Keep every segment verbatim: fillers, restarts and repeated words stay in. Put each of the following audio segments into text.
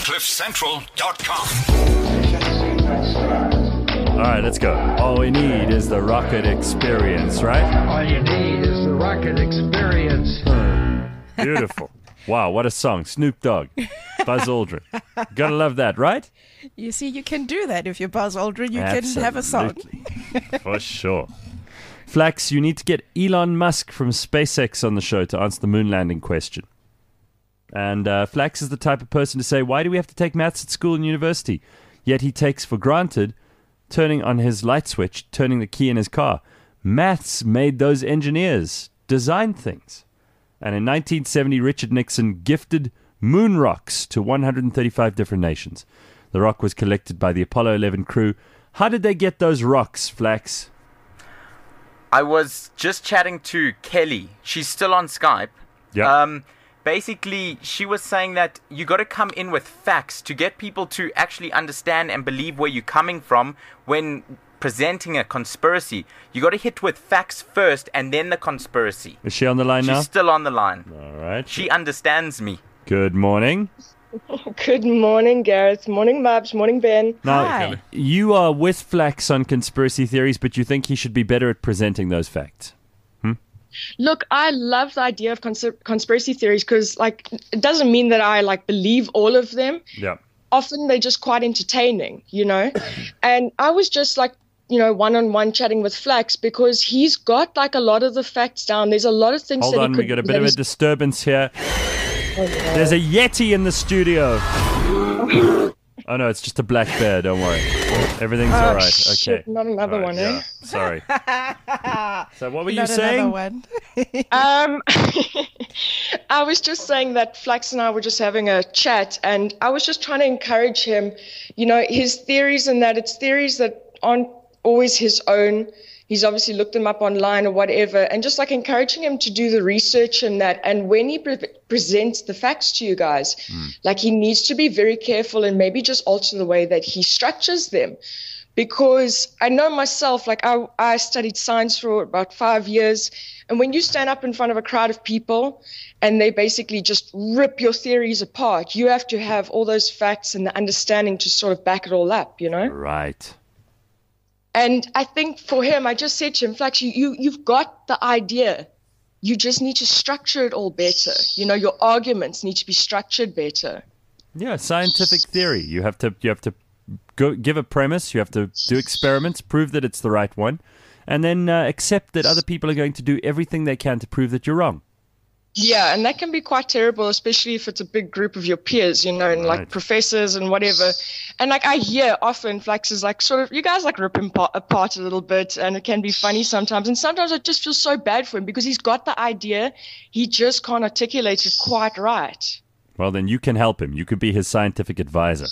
cliff central dot com. All right, let's go. All we need is the rocket experience, right? All you need is the rocket experience. Beautiful. Wow, what a song. Snoop Dogg, Buzz Aldrin. Gotta love that, right? You see, you can do that. If you're Buzz Aldrin, you Absolutely. can have a song. For sure. Flax, you need to get Elon Musk from SpaceX on the show to answer the moon landing question. And uh, Flax is the type of person to say, why do we have to take maths at school and university? Yet he takes for granted turning on his light switch, turning the key in his car. Maths made those engineers design things. And in nineteen seventy, Richard Nixon gifted moon rocks to one hundred thirty-five different nations. The rock was collected by the Apollo eleven crew. How did they get those rocks, Flax? I was just chatting to Kelly. She's still on Skype. Yeah. Um, basically, she was saying that you got to come in with facts to get people to actually understand and believe where you're coming from when presenting a conspiracy. You got to hit with facts first and then the conspiracy. Is she on the line She's now? still on the line. All right. She understands me. Good morning. Good morning, Gareth. Morning, Mabs. Morning, Ben. Now, Hi. you are with Flax on conspiracy theories, but you think he should be better at presenting those facts. Look, I love the idea of cons- conspiracy theories because, like, it doesn't mean that I, like, believe all of them. Yeah. Often they're just quite entertaining, you know? And I was just, like, you know, one-on-one chatting with Flax because he's got, like, a lot of the facts down. There's a lot of things Hold that on, he we could... got a bit that of a he's- disturbance here. There's a Yeti in the studio. Oh, no, it's just a black bear. Don't worry. Everything's Oh, all right. shit, Okay. not another All right, one, eh? yeah. Sorry. So what were you Not saying? another one. Um, I was just saying that Flax and I were just having a chat, and I was just trying to encourage him. You know, his theories and that it's theories that aren't always his own. He's obviously looked them up online or whatever, and just like encouraging him to do the research and that. And when he pre- presents the facts to you guys, like he needs to be very careful and maybe just alter the way that he structures them. Because I know myself, like I, I studied science for about five years. And when you stand up in front of a crowd of people and they basically just rip your theories apart, you have to have all those facts and the understanding to sort of back it all up, you know? Right. And I think for him, I just said to him, Flax, you, you, you've got the idea. You just need to structure it all better. You know, your arguments need to be structured better. Yeah, scientific theory. You have to you have to go give a premise. You have to do experiments, prove that it's the right one, and then uh, accept that other people are going to do everything they can to prove that you're wrong. Yeah, and that can be quite terrible, especially if it's a big group of your peers, you know, and Right. like professors and whatever. And like I hear often Flax is like sort of, you guys like rip him pa- apart a little bit, and it can be funny sometimes. And sometimes I just feel so bad for him because he's got the idea, he just can't articulate it quite right. Well, then you can help him. You could be his scientific advisor.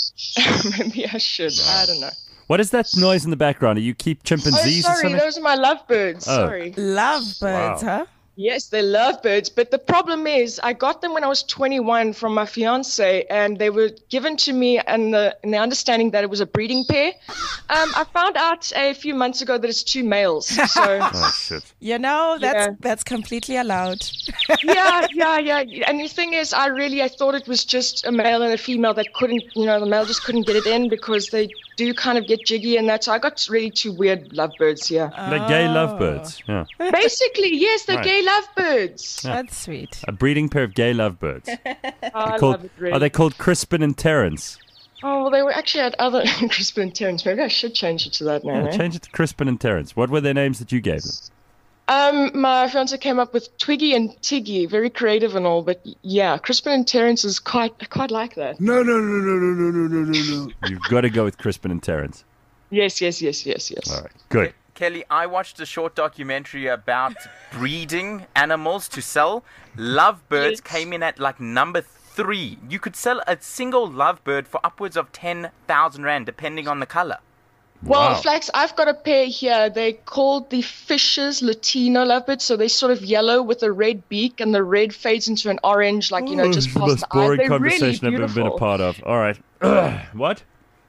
Maybe I should. I don't know. What is that noise in the background? Do you keep Oh, chimpanzees or sorry, something? those are my lovebirds. Oh. Sorry. Lovebirds, Wow. huh? Yes, they love birds, but the problem is I got them when I was twenty-one from my fiance, and they were given to me and the, in the understanding that it was a breeding pair. Um, I found out a few months ago that it's two males. So Oh, shit. You know, that's Yeah. that's completely allowed. yeah, yeah, yeah. And the thing is, I really I thought it was just a male and a female that couldn't, you know, the male just couldn't get it in because they do kind of get jiggy and that. So I got really two weird lovebirds here. They're gay lovebirds. Yeah. Basically, yes, they're Right. gay lovebirds. That's sweet. A breeding pair of gay lovebirds. Oh, I Called- love it really. Are they called Crispin and Terrence? Oh, well, they were actually at other Crispin and Terrence. Maybe I should change it to that now. Yeah, eh? change it to Crispin and Terrence. What were their names that you gave them? Um, my fiance came up with Twiggy and Tiggy, very creative and all, but yeah, Crispin and Terrence is quite, I quite like that. No, no, no, no, no, no, no, no, no, no. You've got to go with Crispin and Terrence. Yes, yes, yes, yes, yes. All right, good. Kelly, I watched a short documentary about breeding animals to sell. Lovebirds Yes. came in at like number three. You could sell a single lovebird for upwards of ten thousand rand, depending on the color. Well, Wow. Flax, I've got a pair here. They're called the Fisher's Latino lovebirds, so they're sort of yellow with a red beak, and the red fades into an orange, like, you know, Oh, just it's the past most the eye. boring They're conversation really I've ever been a beautiful. part of. All right. Ugh. What?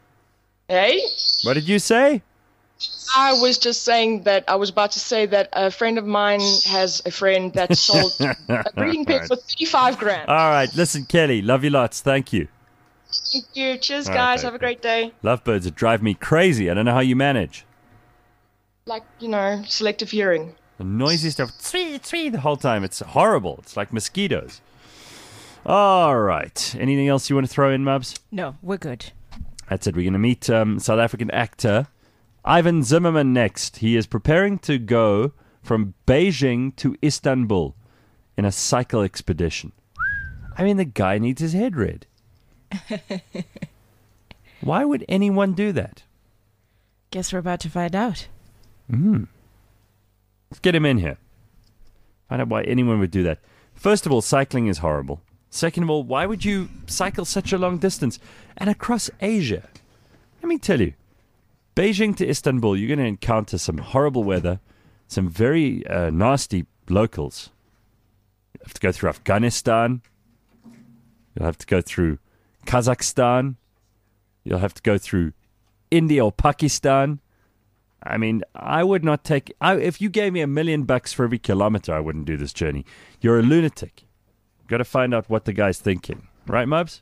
Hey? What did you say? I was just saying that I was about to say that a friend of mine has a friend that sold a breeding pair Right. for thirty-five grand. All right. Listen, Kelly, love you lots. Thank you. Thank you. Cheers, All right, guys. babe. Have a great day. Lovebirds that drive me crazy. I don't know how you manage. Like, you know, selective hearing. The noisy stuff, twee, twee, the whole time. It's horrible. It's like mosquitoes. All right. Anything else you want to throw in, Mubs? No, we're good. That's it. We're going to meet um, South African actor Ivan Zimmerman next. He is preparing to go from Beijing to Istanbul in a cycle expedition. I mean, the guy needs his head read. Why would anyone do that? Guess we're about to find out. Let's get him in here. Find out why anyone would do that. First of all, cycling is horrible. Second of all, why would you cycle such a long distance and across Asia? Let me tell you, Beijing to Istanbul, you're going to encounter some horrible weather, some very uh, nasty locals. You have to go through Afghanistan. You'll have to go through Kazakhstan. You'll have to go through India or Pakistan. I mean, I would not take... I, if you gave me a million bucks for every kilometer, I wouldn't do this journey. You're a lunatic. Got to find out what the guy's thinking. Right, Mubs?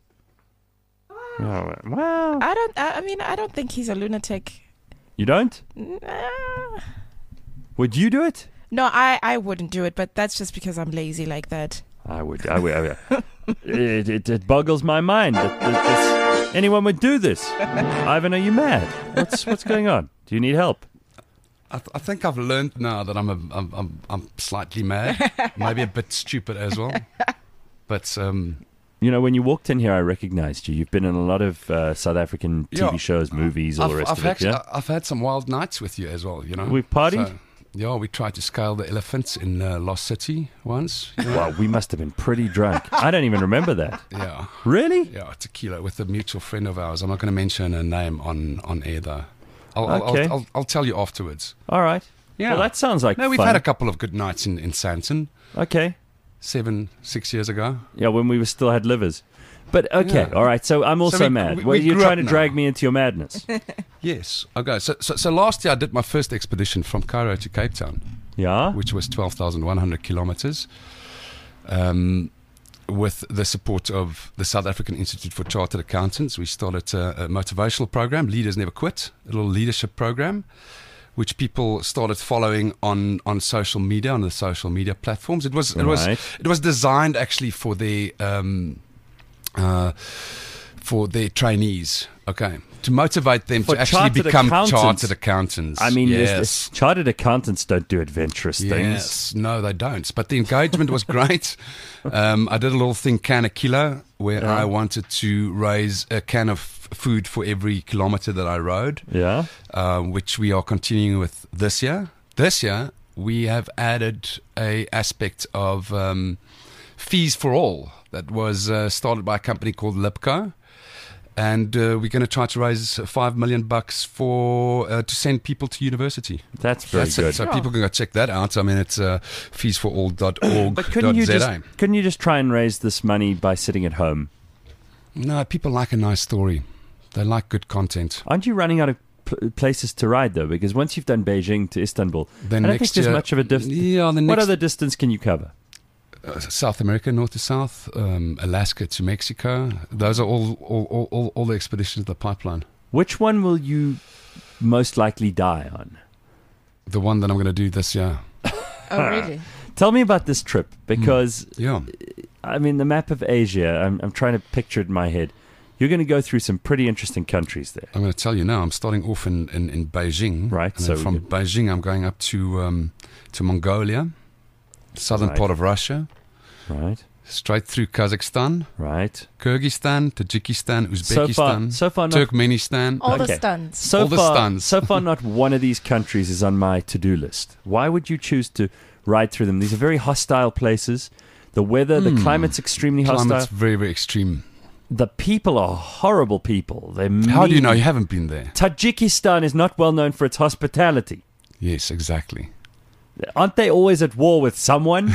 Oh, well... I don't. I, I mean, I don't think he's a lunatic. You don't? Uh, Would you do it? no, I, I wouldn't do it, but that's just because I'm lazy like that. I would. I would. I would. it, it, it boggles my mind that, that this, anyone would do this. Ivan, are you mad? What's what's going on? Do you need help? I, th- I think I've learned now that I'm a, I'm, I'm, I'm slightly mad, maybe a bit stupid as well. But um, You know, when you walked in here, I recognized you. You've been in a lot of uh, South African T V Yeah. shows, movies, all I've, the rest I've, of it. actually, Yeah. I've had some wild nights with you as well. You know, We've partied? So, yeah, we tried to scale the elephants in uh, Lost City once. You know? Wow, we must have been pretty drunk. I don't even remember that. Yeah, Really? yeah, tequila with a mutual friend of ours. I'm not going to mention her name on on air though. I'll, I'll, Okay. I'll, I'll, I'll tell you afterwards. All right. Yeah. Well, that sounds like No, we've fun. had a couple of good nights in in Santon Okay. seven, six years ago. Yeah, when we were still had livers. But okay, Yeah. all right. So I'm also we- mad. we- well, we you're grew trying to up now. drag me into your madness. Yes. Okay. So, so so last year I did my first expedition from Cairo to Cape Town, Yeah. which was twelve thousand one hundred kilometers, um, with the support of the South African Institute for Chartered Accountants. We started a, a motivational program, Leaders Never Quit, a little leadership program, which people started following on, on social media, on the social media platforms. It was it was Right. it was designed actually for the um, uh, for their trainees. Okay, to motivate them For to actually chartered become accountants. chartered accountants. I mean, yes. this- this- chartered accountants don't do adventurous things. Yes, no, they don't. But the engagement was great. Um, I did a little thing, can a kilo, where Yeah. I wanted to raise a can of food for every kilometer that I rode, Yeah. um, which we are continuing with this year. This year, we have added a aspect of um, fees for all that was uh, started by a company called Lipco. And uh, we're going to try to raise five million bucks for uh, to send people to university. That's very That's good. it. So people can go check that out. I mean, it's uh, fees for all dot org. But couldn't you just couldn't you just try and raise this money by sitting at home? No, people like a nice story. They like good content. Aren't you running out of pl- places to ride though? Because once you've done Beijing to Istanbul, Then I don't next think there's year, much of a distance. Yeah, the What next other distance can you cover? uh, South America, north to south, um, Alaska to Mexico. Those are all all, all, all all the expeditions of the pipeline. Which one will you most likely die on? The one that I'm going to do this year. Oh, really? Tell me about this trip because Yeah. I mean the map of Asia. I'm I'm trying to picture it in my head. You're going to go through some pretty interesting countries there. I'm going to tell you now. I'm starting off in, in, in Beijing. Right, And so then from you- Beijing, I'm going up to um, to Mongolia, southern Right. part of Russia, Right, straight through Kazakhstan, right. Kyrgyzstan, Tajikistan, So far, Uzbekistan, so far not Turkmenistan. All the Okay. stunts. So All the far, stunts. so far, not one of these countries is on my to-do list. Why would you choose to ride through them? These are very hostile places. The weather, the climate's extremely hostile. Climate's very, very extreme. The people are horrible people. They're mean. How do you know? You haven't been there. Tajikistan is not well known for its hospitality. Yes, exactly. Aren't they always at war with someone?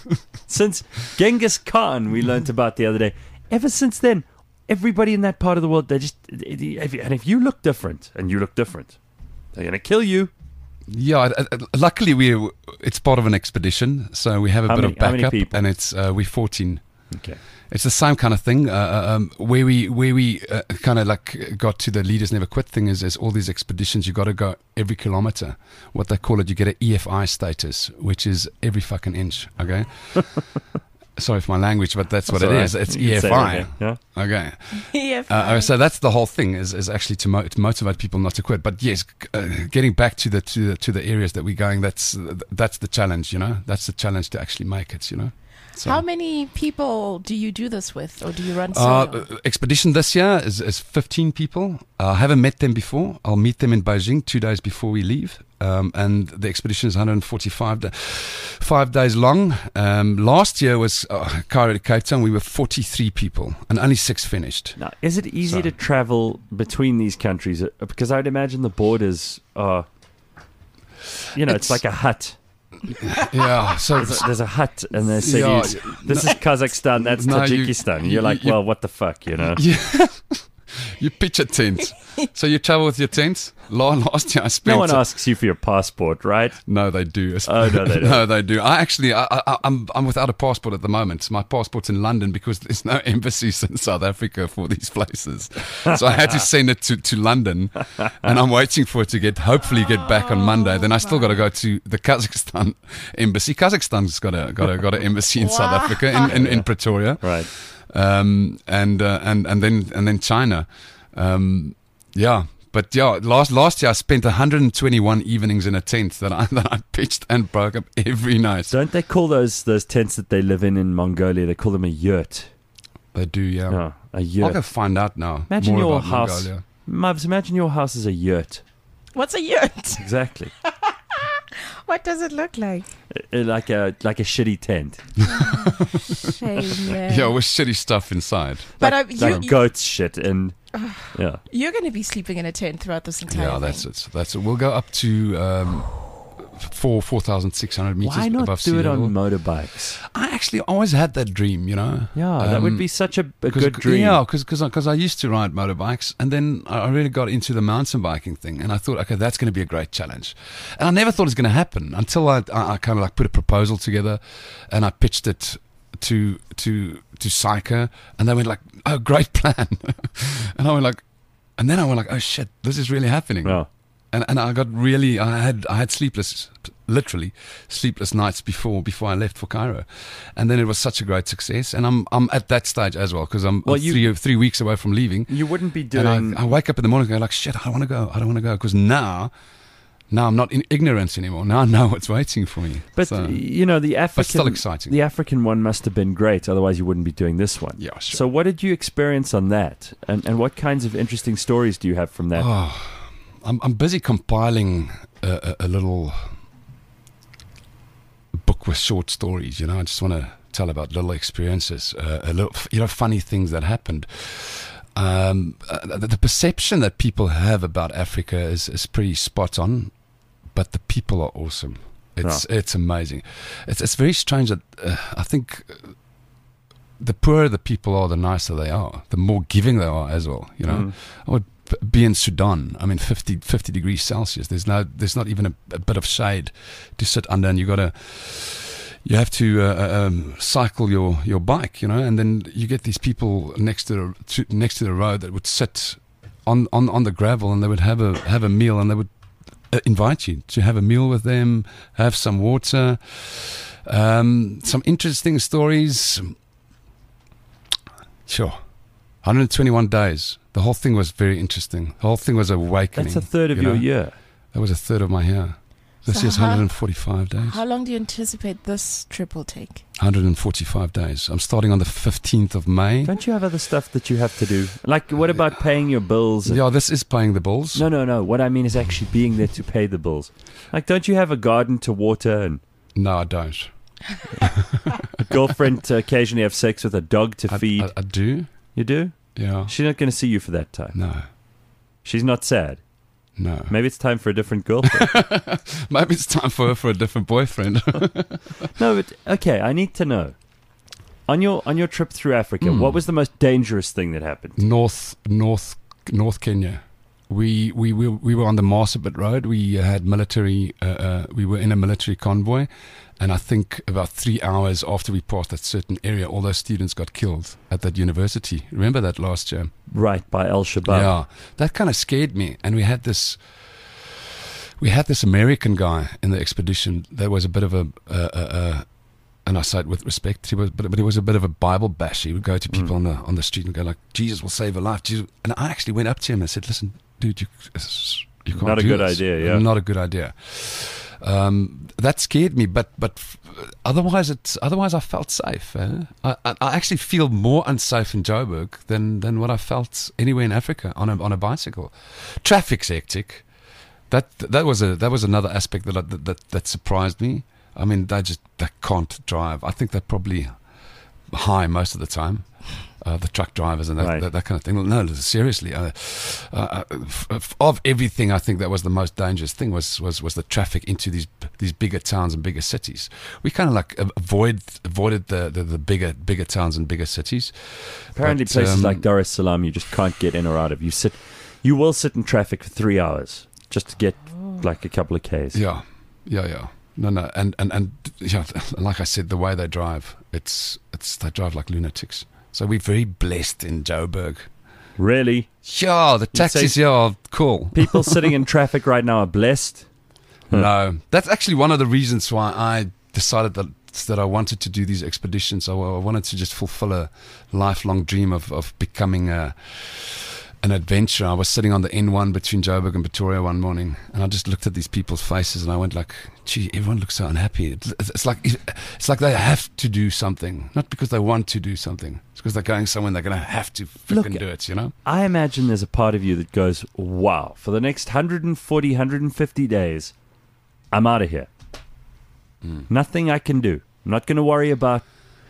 Since Genghis Khan, we learnt about the other day. Ever since then, everybody in that part of the world, they just, if you- and if you look different, and you look different, they're going to kill you. Yeah, uh, uh, luckily we it's part of an expedition, so we have a How bit many- of how many backup, people? and it's uh, we're fourteen. Okay. It's the same kind of thing. Uh, um, where we where we uh, kind of like got to the Leaders Never Quit thing is, is all these expeditions. You got to go every kilometer. What they call it, you get an E F I status, which is every fucking inch. Okay. Sorry for my language, but that's, that's what it right. is. It's You E can say F I. it again. Yeah. Okay. Yeah, Uh, so that's the whole thing is, is actually to, mo- to motivate people not to quit. But yes, uh, getting back to the to the to the areas that we're going, that's that's the challenge. You know, that's the challenge to actually make it. You know. So, How many people do you do this with, or do you run uh, solo? expedition this year is, is fifteen people. Uh, I haven't met them before. I'll meet them in Beijing two days before we leave. Um, and the expedition is one hundred forty-five da- five days long. Um, last year was uh, Cairo to Cape Town. We were forty-three people, and only six finished. Now, is it easy So- to travel between these countries? Uh, Because I'd imagine the borders are, you know, it's, It's- like a hut. Yeah, so There's a, there's a hut, and they say, Yeah, you, "This is Kazakhstan, that's No, you- Tajikistan." you- You're like, you- "Well, what the fuck," you know? Yeah. You pitch a tent. So you travel with your tent. La- Last year I spent. No one asks you for your passport, right? No, they do. Oh, no, they don't. No, they do. I actually, I, I, I'm, I'm without a passport at the moment. My passport's in London because there's no embassies in South Africa for these places. So I had to send it to, to London, and I'm waiting for it to get, hopefully, get back on Monday. Then I still got to go to the Kazakhstan embassy. Kazakhstan's got a got a got an embassy in South Africa in, in, in Pretoria. Right. um, and uh, and and then and then China, um, yeah. But yeah, last last year I spent one hundred twenty-one evenings in a tent that I that I pitched and broke up every night. Don't they call those those tents that they live in in Mongolia? They call them a yurt. They do, yeah. Oh, a I'll yurt. go find out now. Imagine more your about house. Mongolia. Mubs, imagine your house is a yurt. What's a yurt? Exactly. What does it look like? Uh, like a like a shitty tent. Shame, yeah. Yeah, with shitty stuff inside. But like, uh, you, like goat's shit and yeah. you're going to be sleeping in a tent throughout this entire Yeah, thing. that's it. That's it. We'll go up to um, four four thousand six hundred meters Why not above do sea it level. on motorbikes? I actually always had that dream, you know. Yeah, that would Um, be such a, a 'Cause- good dream. Yeah, because I used to ride motorbikes, and then I really got into the mountain biking thing, and I thought, okay, that's going to be a great challenge. And I never thought it was going to happen until I, I, I kind of like put a proposal together, and I pitched it to to to Psycho, and they went like, oh, great plan, and I went like, and then I went like, oh shit, this is really happening. Yeah. And and I got really, I had I had sleepless, literally sleepless nights before before I left for Cairo, and then it was such a great success. And I'm I'm at that stage as well because I'm, Well, I'm you- three three weeks away from leaving. You wouldn't be doing. And I, I wake up in the morning and go like, shit, I don't want to go, I don't want to go because now, now I'm not in ignorance anymore. Now I know what's waiting for me. but So, you know the African. but still exciting. The African one must have been great. Otherwise, you wouldn't be doing this one. Yeah, sure. So, what did you experience on that, and and what kinds of interesting stories do you have from that? Oh, I'm I'm busy compiling a, a, a little book with short stories. You know, I just want to tell about little experiences, uh, a little, you know, funny things that happened. Um, uh, the, the perception that people have about Africa is, is pretty spot on, but the people are awesome. It's it's amazing. It's it's very strange that uh, I think uh, the poorer the people are, the nicer they are, the more giving they are as well. You know, Mm. I would p- be in Sudan. I mean, fifty, fifty degrees Celsius. There's no, there's not even a, a bit of shade to sit under, and you got to, you have to uh, um, cycle your, your bike. You know, and then you get these people next to the to, next to the road that would sit on, on, on the gravel, and they would have a have a meal, and they would uh, invite you to have a meal with them, have some water, um, some interesting stories. Sure. one hundred twenty-one days. The whole thing was very interesting. The whole thing was awakening. That's a third of you your know? year. That was a third of my year. This So year's how- one hundred forty-five days. How long do you anticipate this trip will take? one hundred forty-five days. I'm starting on the fifteenth of May. Don't you have other stuff that you have to do? Like, what about paying your bills? and- Yeah, this is paying the bills. No, no, no. What I mean is actually being there to pay the bills. Like, don't you have a garden to water and No, I don't. a girlfriend to occasionally have sex with, a dog to I, feed? I, I do. You do? Yeah. She's not going to see you for that time. No. She's not sad. No. Maybe it's time for a different girlfriend. Maybe it's time for for a different boyfriend. No, but okay, I need to know. On your on your trip through Africa, Mm. what was the most dangerous thing that happened? North, North, North Kenya. we we we, we were on the Marsabit Road. We had military. Uh, uh, we were in a military convoy, and I think about three hours after we passed that certain area, all those students got killed at that university. Remember that last year? Right, by Al Shabaab. Yeah, that kind of scared me. And we had this. We had this American guy in the expedition. There was a bit of a. a, a, a and I say it with respect, he was, but, but he was a bit of a Bible bash. He would go to people mm. on the on the street and go like, "Jesus will save a life." Jesus. And I actually went up to him and said, "Listen, dude, you, you can't not a do good this. idea. Yeah, not a good idea." Um, that scared me, but but otherwise, it's otherwise I felt safe. Eh? I, I I actually feel more unsafe in Joburg than than what I felt anywhere in Africa on a on a bicycle. Traffic's hectic. That that was a that was another aspect that I, that, that that surprised me. I mean, they just they can't drive. I think they're probably high most of the time, uh, the truck drivers and that, right. that, that kind of thing. No, seriously, uh, uh, f- of everything, I think that was the most dangerous thing was, was, was the traffic into these these bigger towns and bigger cities. We kind of like avoid avoided the, the, the bigger bigger towns and bigger cities. Apparently, but, places um, like Dar es Salaam, you just can't get in or out of. You sit, you will sit in traffic for three hours just to get like a couple of k's. Yeah, yeah, yeah. No, no, and, and, and yeah, like I said, the way they drive, it's it's they drive like lunatics. So we're very blessed in Joburg. Really? Yeah, the taxis here are cool. People sitting in traffic right now are blessed? Huh. No, that's actually one of the reasons why I decided that that I wanted to do these expeditions. I, I wanted to just fulfill a lifelong dream of, of becoming a an adventure. I was sitting on the N one between Joburg and Pretoria one morning, and I just looked at these people's faces, and I went like, "Gee, everyone looks so unhappy." It's, it's like it's like they have to do something, not because they want to do something. It's because they're going somewhere and they're going to have to freaking do it. You know? I imagine there's a part of you that goes, "Wow, for the next one hundred forty, one hundred fifty days, I'm out of here. Mm. Nothing I can do. I'm not going to worry about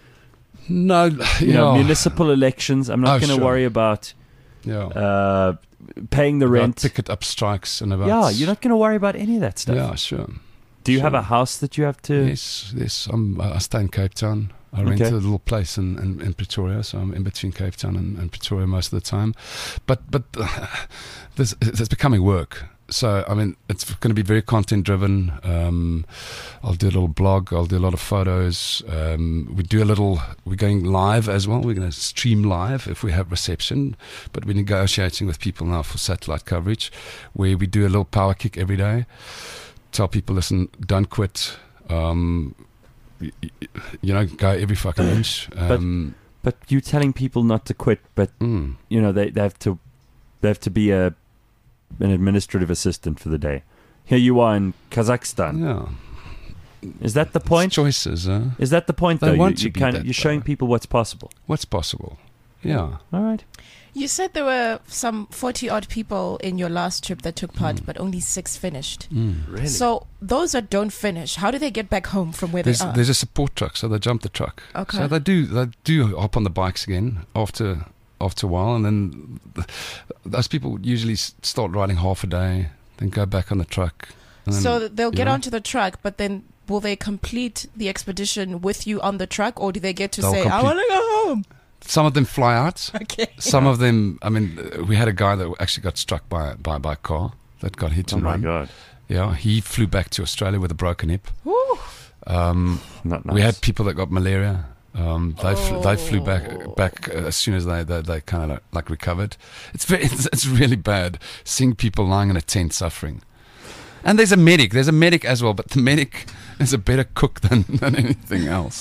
no, you know, municipal elections. I'm not oh, going to sure. worry about." Yeah. Uh, paying the about rent, picket up strikes, and about yeah, you're not going to worry about any of that stuff. Yeah, sure. Do you sure. have a house that you have to? Yes, yes. I'm, I stay in Cape Town. I Okay. rent a little place in, in, in Pretoria, so I'm in between Cape Town and, and Pretoria most of the time. But but uh, this it's becoming work. So I mean, it's going to be very content driven. Um, I'll do a little blog. I'll do a lot of photos. Um, we do a little. We're going live as well. We're going to stream live if we have reception. But we're negotiating with people now for satellite coverage, where we do a little power kick every day. Tell people, listen, don't quit. Um, you, you know, go every fucking inch. Um, but, but you telling people not to quit, but mm. you know they, they have to they have to be a an administrative assistant for the day. Here you are in Kazakhstan. Yeah. Is that the point? It's choices, huh? Is that the point? They though? want you, to you be kind that of, you're showing way. people what's possible. What's possible? Yeah. All right. You said there were some forty odd people in your last trip that took part, Mm. but only six finished. Mm. Really? So those that don't finish, how do they get back home from where There's they are? there's a support truck, so they jump the truck. Okay. So they do they do hop on the bikes again after after a while, and then th- those people usually s- start riding half a day, then go back on the truck. And then, So they'll you get know, onto the truck, but then will they complete the expedition with you on the truck, or do they get to They'll say, "I complete- want to go home"? Some of them fly out. Okay. Some of them, I mean, uh, we had a guy that actually got struck by by by a car that got hit Oh and my run. god. Yeah, he flew back to Australia with a broken hip. Woo. Um, Not nice. We had people that got malaria. Um, they fl- they flew Oh. back back uh, as soon as they they, they kind of like, like recovered. It's very it's, it's really bad seeing people lying in a tent suffering. And there's a medic. There's a medic as well, but the medic is a better cook than, than anything else.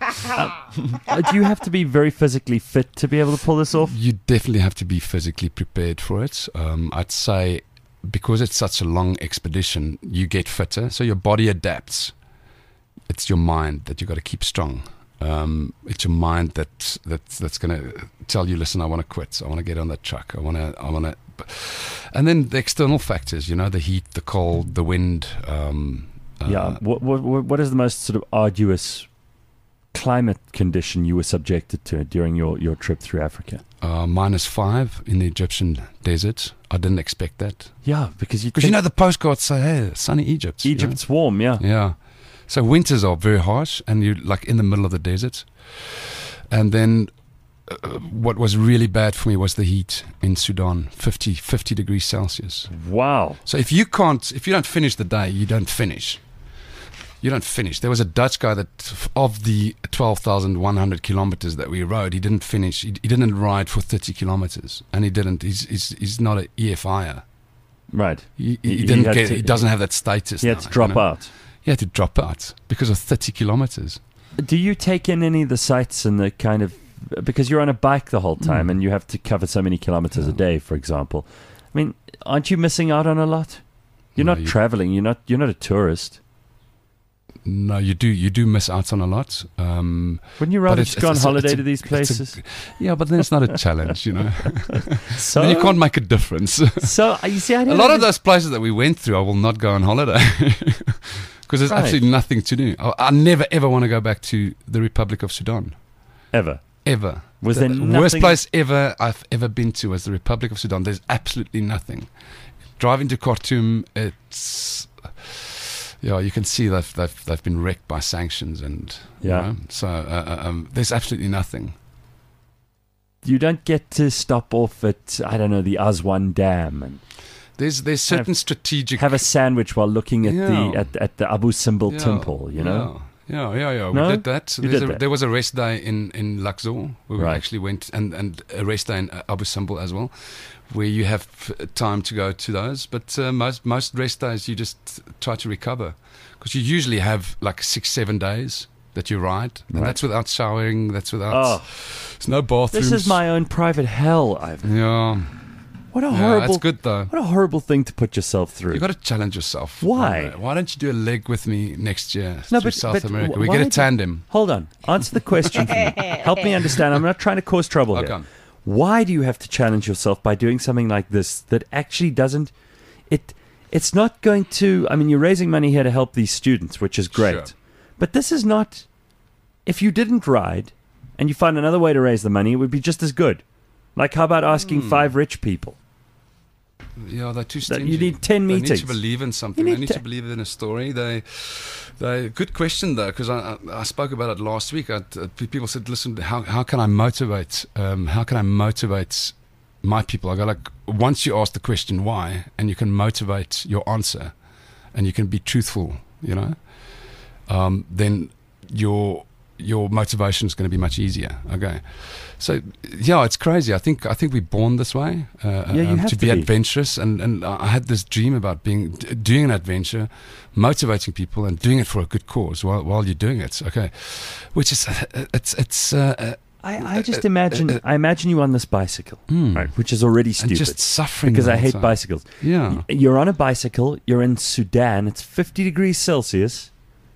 Uh, do you have to be very physically fit to be able to pull this off? You definitely have to be physically prepared for it. Um, I'd say because it's such a long expedition, you get fitter, so your body adapts. It's your mind that you got to keep strong. Um, it's your mind that that that's going to tell you, listen, I want to quit. I want to get on that truck. I want to. I want to. And then the external factors, you know, the heat, the cold, the wind. Um, uh, Yeah. What, what what is the most sort of arduous climate condition you were subjected to during your, your trip through Africa? Uh, minus five in the Egyptian desert. I didn't expect that. Yeah, because you Because you know the postcards say, "Hey, sunny Egypt." you know? Egypt's warm. Yeah. Yeah. So winters are very harsh, and you're like in the middle of the desert. And then uh, what was really bad for me was the heat in Sudan, fifty, fifty degrees Celsius. Wow. So if you can't, if you don't finish the day, you don't finish. You don't finish. There was a Dutch guy that, of the twelve thousand one hundred kilometers that we rode, he didn't finish. He, he didn't ride for thirty kilometers, and he didn't. He's he's, he's not an E F I er. Right. He, he, He- he didn't had get. to- he doesn't have that status. He had now, to drop you know? out. He had to drop out because of thirty kilometers. Do you take in any of the sights and the kind of, because you're on a bike the whole time Mm. and you have to cover so many kilometers a day, for example. I mean, aren't you missing out on a lot? You're No, not you- traveling. You're not. You're not a tourist. No, you do. You do miss out on a lot. Um, Wouldn't you but rather it's- just go on it's- it's a- holiday it's a- to these it's a- places? yeah, but then it's not a challenge, you know. So Then you can't make a difference. So you see, I A don't lot of understand- those places that we went through, I will not go on holiday because there's Right. absolutely nothing to do. I, I never ever want to go back to the Republic of Sudan. ever. Ever. Was the there worst nothing- place ever I've ever been to was the Republic of Sudan. There's absolutely nothing. Driving to Khartoum, it's yeah, you can see they've they've they've been wrecked by sanctions and you Yeah. know, so uh, um, there's absolutely nothing. You don't get to stop off at, I don't know, the Aswan Dam and There's there's certain strategic have a sandwich while looking at Yeah. the at, at the Abu Simbel Yeah, temple. You know. Yeah, yeah, yeah. No? We did that. You There's did a, that. There was a rest day in, in Luxor where we Right. actually went, and, and a rest day in uh, Abu Simbel as well, where you have uh, time to go to those. But uh, most most rest days you just try to recover because you usually have like six, seven days that you ride, and Right. that's without showering. That's without. Oh, There's no bathrooms. this is my own private hell. I've Yeah, what a yeah, horrible, that's good though. what a horrible thing to put yourself through. You got to challenge yourself. Why? Why don't you do a leg with me next year No, through but- South but America? wh- We why get a do- tandem. Hold on. Answer the question for me. Help me understand. I'm not trying to cause trouble here. Okay. Why do you have to challenge yourself by doing something like this that actually doesn't it it's not going to I mean you're raising money here to help these students, which is great. Sure. But this is not if you didn't ride and you find another way to raise the money, it would be just as good. Like how about asking Hmm. five rich people? Yeah, they're too That stingy. you need ten They meetings. need to believe in something. You They need need to- to believe in a story. They, they. Good question though, because I, I I spoke about it last week. I, uh, people said, "Listen, how how can I motivate? Um, how can I motivate my people?" I go like, once you ask the question why, and you can motivate your answer, and you can be truthful, you know, um, then your your motivation is going to be much easier. Okay, so yeah, it's crazy. I think I think we're born this way. Uh, Yeah, you um, have to to be be. adventurous, and and I had this dream about being d- doing an adventure, motivating people, and doing it for a good cause while while you're doing it. Okay, which is uh, it's it's. Uh, uh, I, I just imagine I imagine you on this bicycle, mm, right, which is already and stupid just suffering because the I whole hate time. bicycles. Yeah, Y- You're on a bicycle, you're in Sudan, it's fifty degrees Celsius,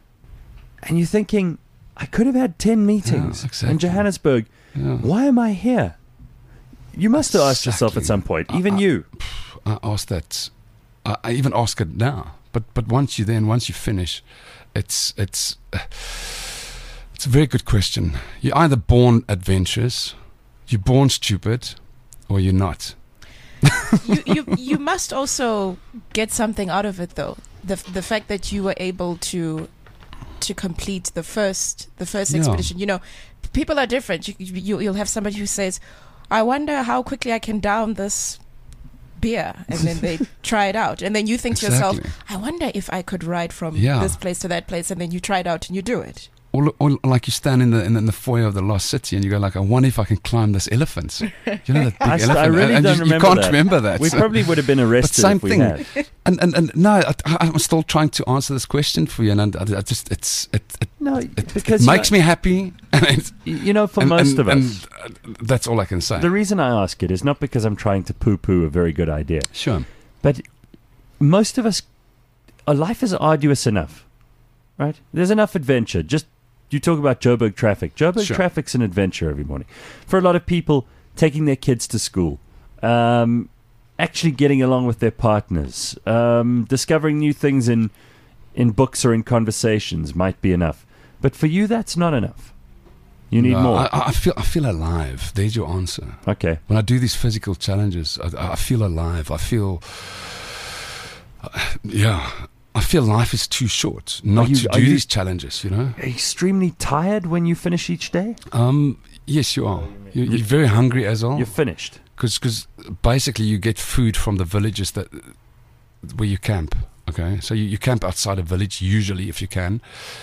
and you're thinking, I could have had ten meetings Yeah, exactly. in Johannesburg. yeah. Why am I here? You must have asked yourself at Exactly. some point, I- even I- you. I ask that. I, I even ask it now. But but once you then once you finish, it's it's uh, it's a very good question. You're either born adventurous, you're born stupid, or you're not. you, you you must also get something out of it, though. The the fact that you were able to to complete the first the first Yeah. expedition. You know, people are different. You, you you'll have somebody who says, "I wonder how quickly I can down this beer," and then they try it out, and then you think to yourself, Exactly. "I wonder if I could ride from Yeah. this place to that place," and then you try it out and you do it. Or, or like you stand in the in the foyer of the lost city and you go like, I wonder if I can climb this elephant. You know that big I st- elephant. I really and don't you, remember you can't that. remember that. We So- probably would have been arrested same if we thing. had. and, and and no, I, I'm still trying to answer this question for you, and I, I just it's it it, No, it, because it you makes know, me happy, and it's, You know, for and, most and, of us, and, uh, that's all I can say. the reason I ask it is not because I'm trying to poo-poo a very good idea, Sure. but most of us, our life is arduous enough, right? There's enough adventure. Just you talk about Joburg traffic. Joburg Sure. traffic's an adventure every morning. For a lot of people, taking their kids to school, um, actually getting along with their partners, um, discovering new things in in books or in conversations might be enough. But for you, that's not enough. You need No, more. I, I feel I feel alive. There's your answer. Okay. When I do these physical challenges, I, I feel alive. I feel, uh, yeah, I feel life is too short not you- to are do you- these challenges. You know, Extremely tired when you finish each day? um, Yes, you are. You, you're very hungry as well. You're finished. Because basically you get food from the villages that where you camp. Okay, so you, you camp outside a village usually if you can,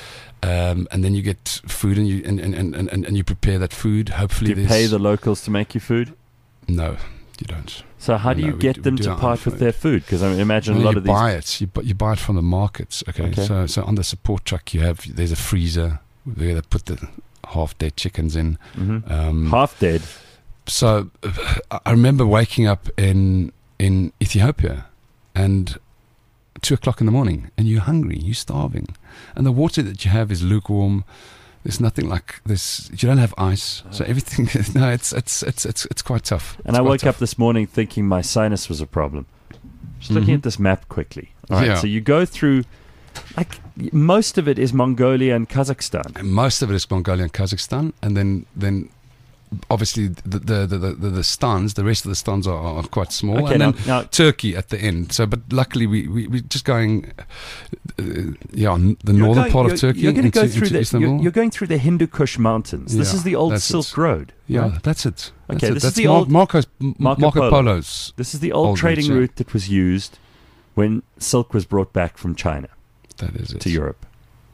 um, and then you get food and you and, and, and, and, and you prepare that food. Hopefully, Do you there's pay the locals to make you food? No, you don't. So how do No, you we get do- we them do to our own part with food. their food? Because I mean, imagine No, a lot you of these. buy it. You, bu- you buy it from the markets. Okay, Okay. so so on the support truck you have there's a freezer where they put the half dead chickens in. Mhm. Um, Half dead. So uh, I remember waking up in in Ethiopia and two o'clock in the morning, and you're hungry, you're starving, and the water that you have is lukewarm. There's nothing like this. You don't have ice, so everything. No, it's it's it's it's it's quite tough. And It's I quite woke tough. up this morning thinking my sinus was a problem. Just looking Mhm. at this map quickly. All right, Yeah. so you go through, like, most of it is Mongolia and Kazakhstan. And most of it is Mongolia and Kazakhstan, and then then obviously the the the, the, the stans, the rest of the stans are, are quite small, Okay, and now, then now Turkey at the end. So, but luckily we we we're just going, uh, yeah, n- the you're northern going- part you're, of Turkey You're going to into, go through into the. Istanbul. You're, you're going through the Hindu Kush Mountains. This Yeah, is the old that's Silk it. Road. yeah, right? that's it. That's Okay, it. this is that's the Mar- old Marco's, Marco Marco Polo. Polo's. This is the old Old trading route, yeah. route that was used when silk was brought back from China That is it. to Europe.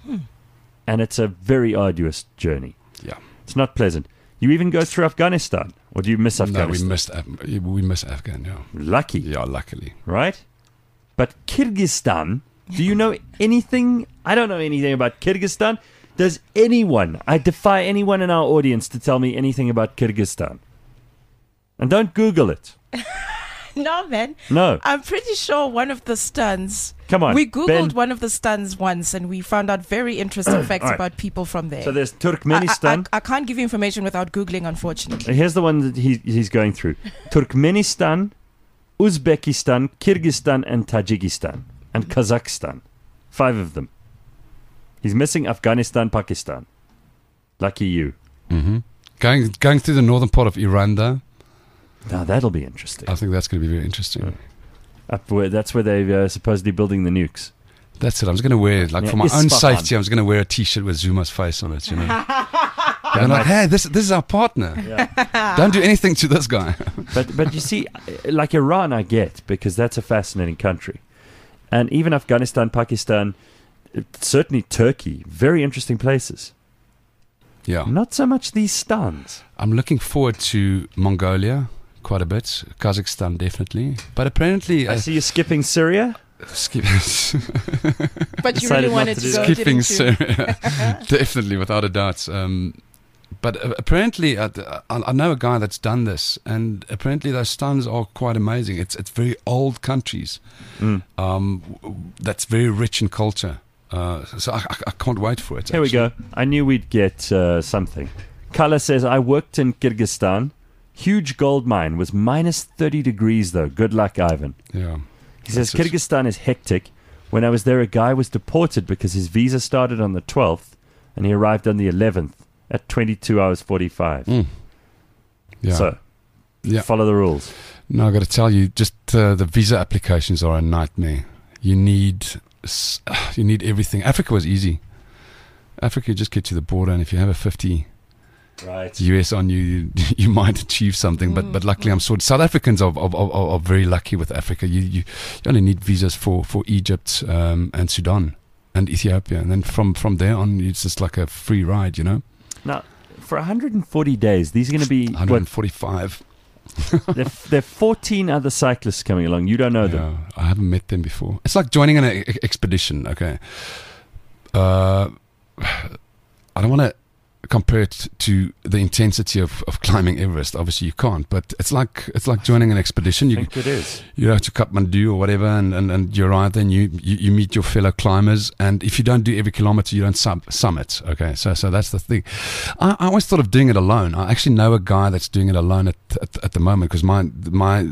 And it's a very arduous journey. Yeah. It's not pleasant. You even go through Afghanistan, or do you miss No, we Afghanistan? missed. Af- we missed Afghan. Yeah. Lucky, Yeah, luckily. right? But Kyrgyzstan, do you know anything? I don't know anything about Kyrgyzstan. Does anyone, I defy anyone in our audience to tell me anything about Kyrgyzstan. And don't Google it. No, man. No. I'm pretty sure one of the stuns. Come on, We Googled Ben. one of the stuns once and we found out very interesting facts All right. about people from there. So there's I, I, Turkmenistan. I, I can't give you information without Googling, unfortunately. Here's the one that he, he's going through. Turkmenistan, Uzbekistan, Kyrgyzstan, and Tajikistan. And Kazakhstan. Five of them. He's missing Afghanistan, Pakistan. Lucky you. hmm Going going through the northern part of Iran, though, Now that'll be interesting. I think that's going to be very interesting. Up where, that's where they're uh, supposedly building the nukes. That's it. I'm just going to wear, like, Yeah, for my own Isfahan. safety, I'm just going to wear a T-shirt with Zuma's face on it, you know. And I'm like, hey, this this is our partner. Don't do anything to this guy. But but you see, like Iran, I get because that's a fascinating country, and even Afghanistan, Pakistan, certainly Turkey, very interesting places. Yeah. Not so much these stuns. I'm looking forward to Mongolia quite a bit. Kazakhstan, definitely. But apparently... I Uh, see you skipping Syria. skip, But you Decided really not wanted to to, do go that. skipping didn't you? Syria. Definitely, without a doubt. Um, but uh, apparently, uh, I, I know a guy that's done this, and apparently those stuns are quite amazing. It's it's very old countries. Mm. Um, w- that's very rich in culture. Uh, so I, I, I can't wait for it. Here we actually. go. I knew we'd get uh, something. Kala says, I worked in Kyrgyzstan. Huge gold mine was minus thirty degrees, though. Good luck, Ivan. Yeah. He says, That's it. Kyrgyzstan is hectic. When I was there, a guy was deported because his visa started on the twelfth and he arrived on the eleventh at twenty-two hours forty-five. Mm. Yeah. So, yeah. follow the rules. No, I've got to tell you, just uh, the visa applications are a nightmare. You need s- you need everything. Africa was easy. Africa, you just get to the border, and if you have a fifty Right. U S on you, you, you might achieve something. But but luckily, I'm sorted. South Africans are are, are, are very lucky with Africa. You, you you only need visas for for Egypt um, and Sudan and Ethiopia, and then from from there on, it's just like a free ride. You know, Now, for one hundred forty days, these are going to be, one what, forty-five. there, there are fourteen other cyclists coming along. You don't know them. Yeah, I haven't met them before. It's like joining an e- expedition. Okay, uh, I don't want to compare it to the intensity of, of climbing Everest. Obviously, you can't. But it's like it's like joining an expedition. I You think it is. you go to Kathmandu or whatever, and, and, and you arrive there, and you, you, you meet your fellow climbers. And if you don't do every kilometer, you don't sub, summit. Okay, so so that's the thing. I, I always thought of doing it alone. I actually know a guy that's doing it alone at at, at the moment, because my my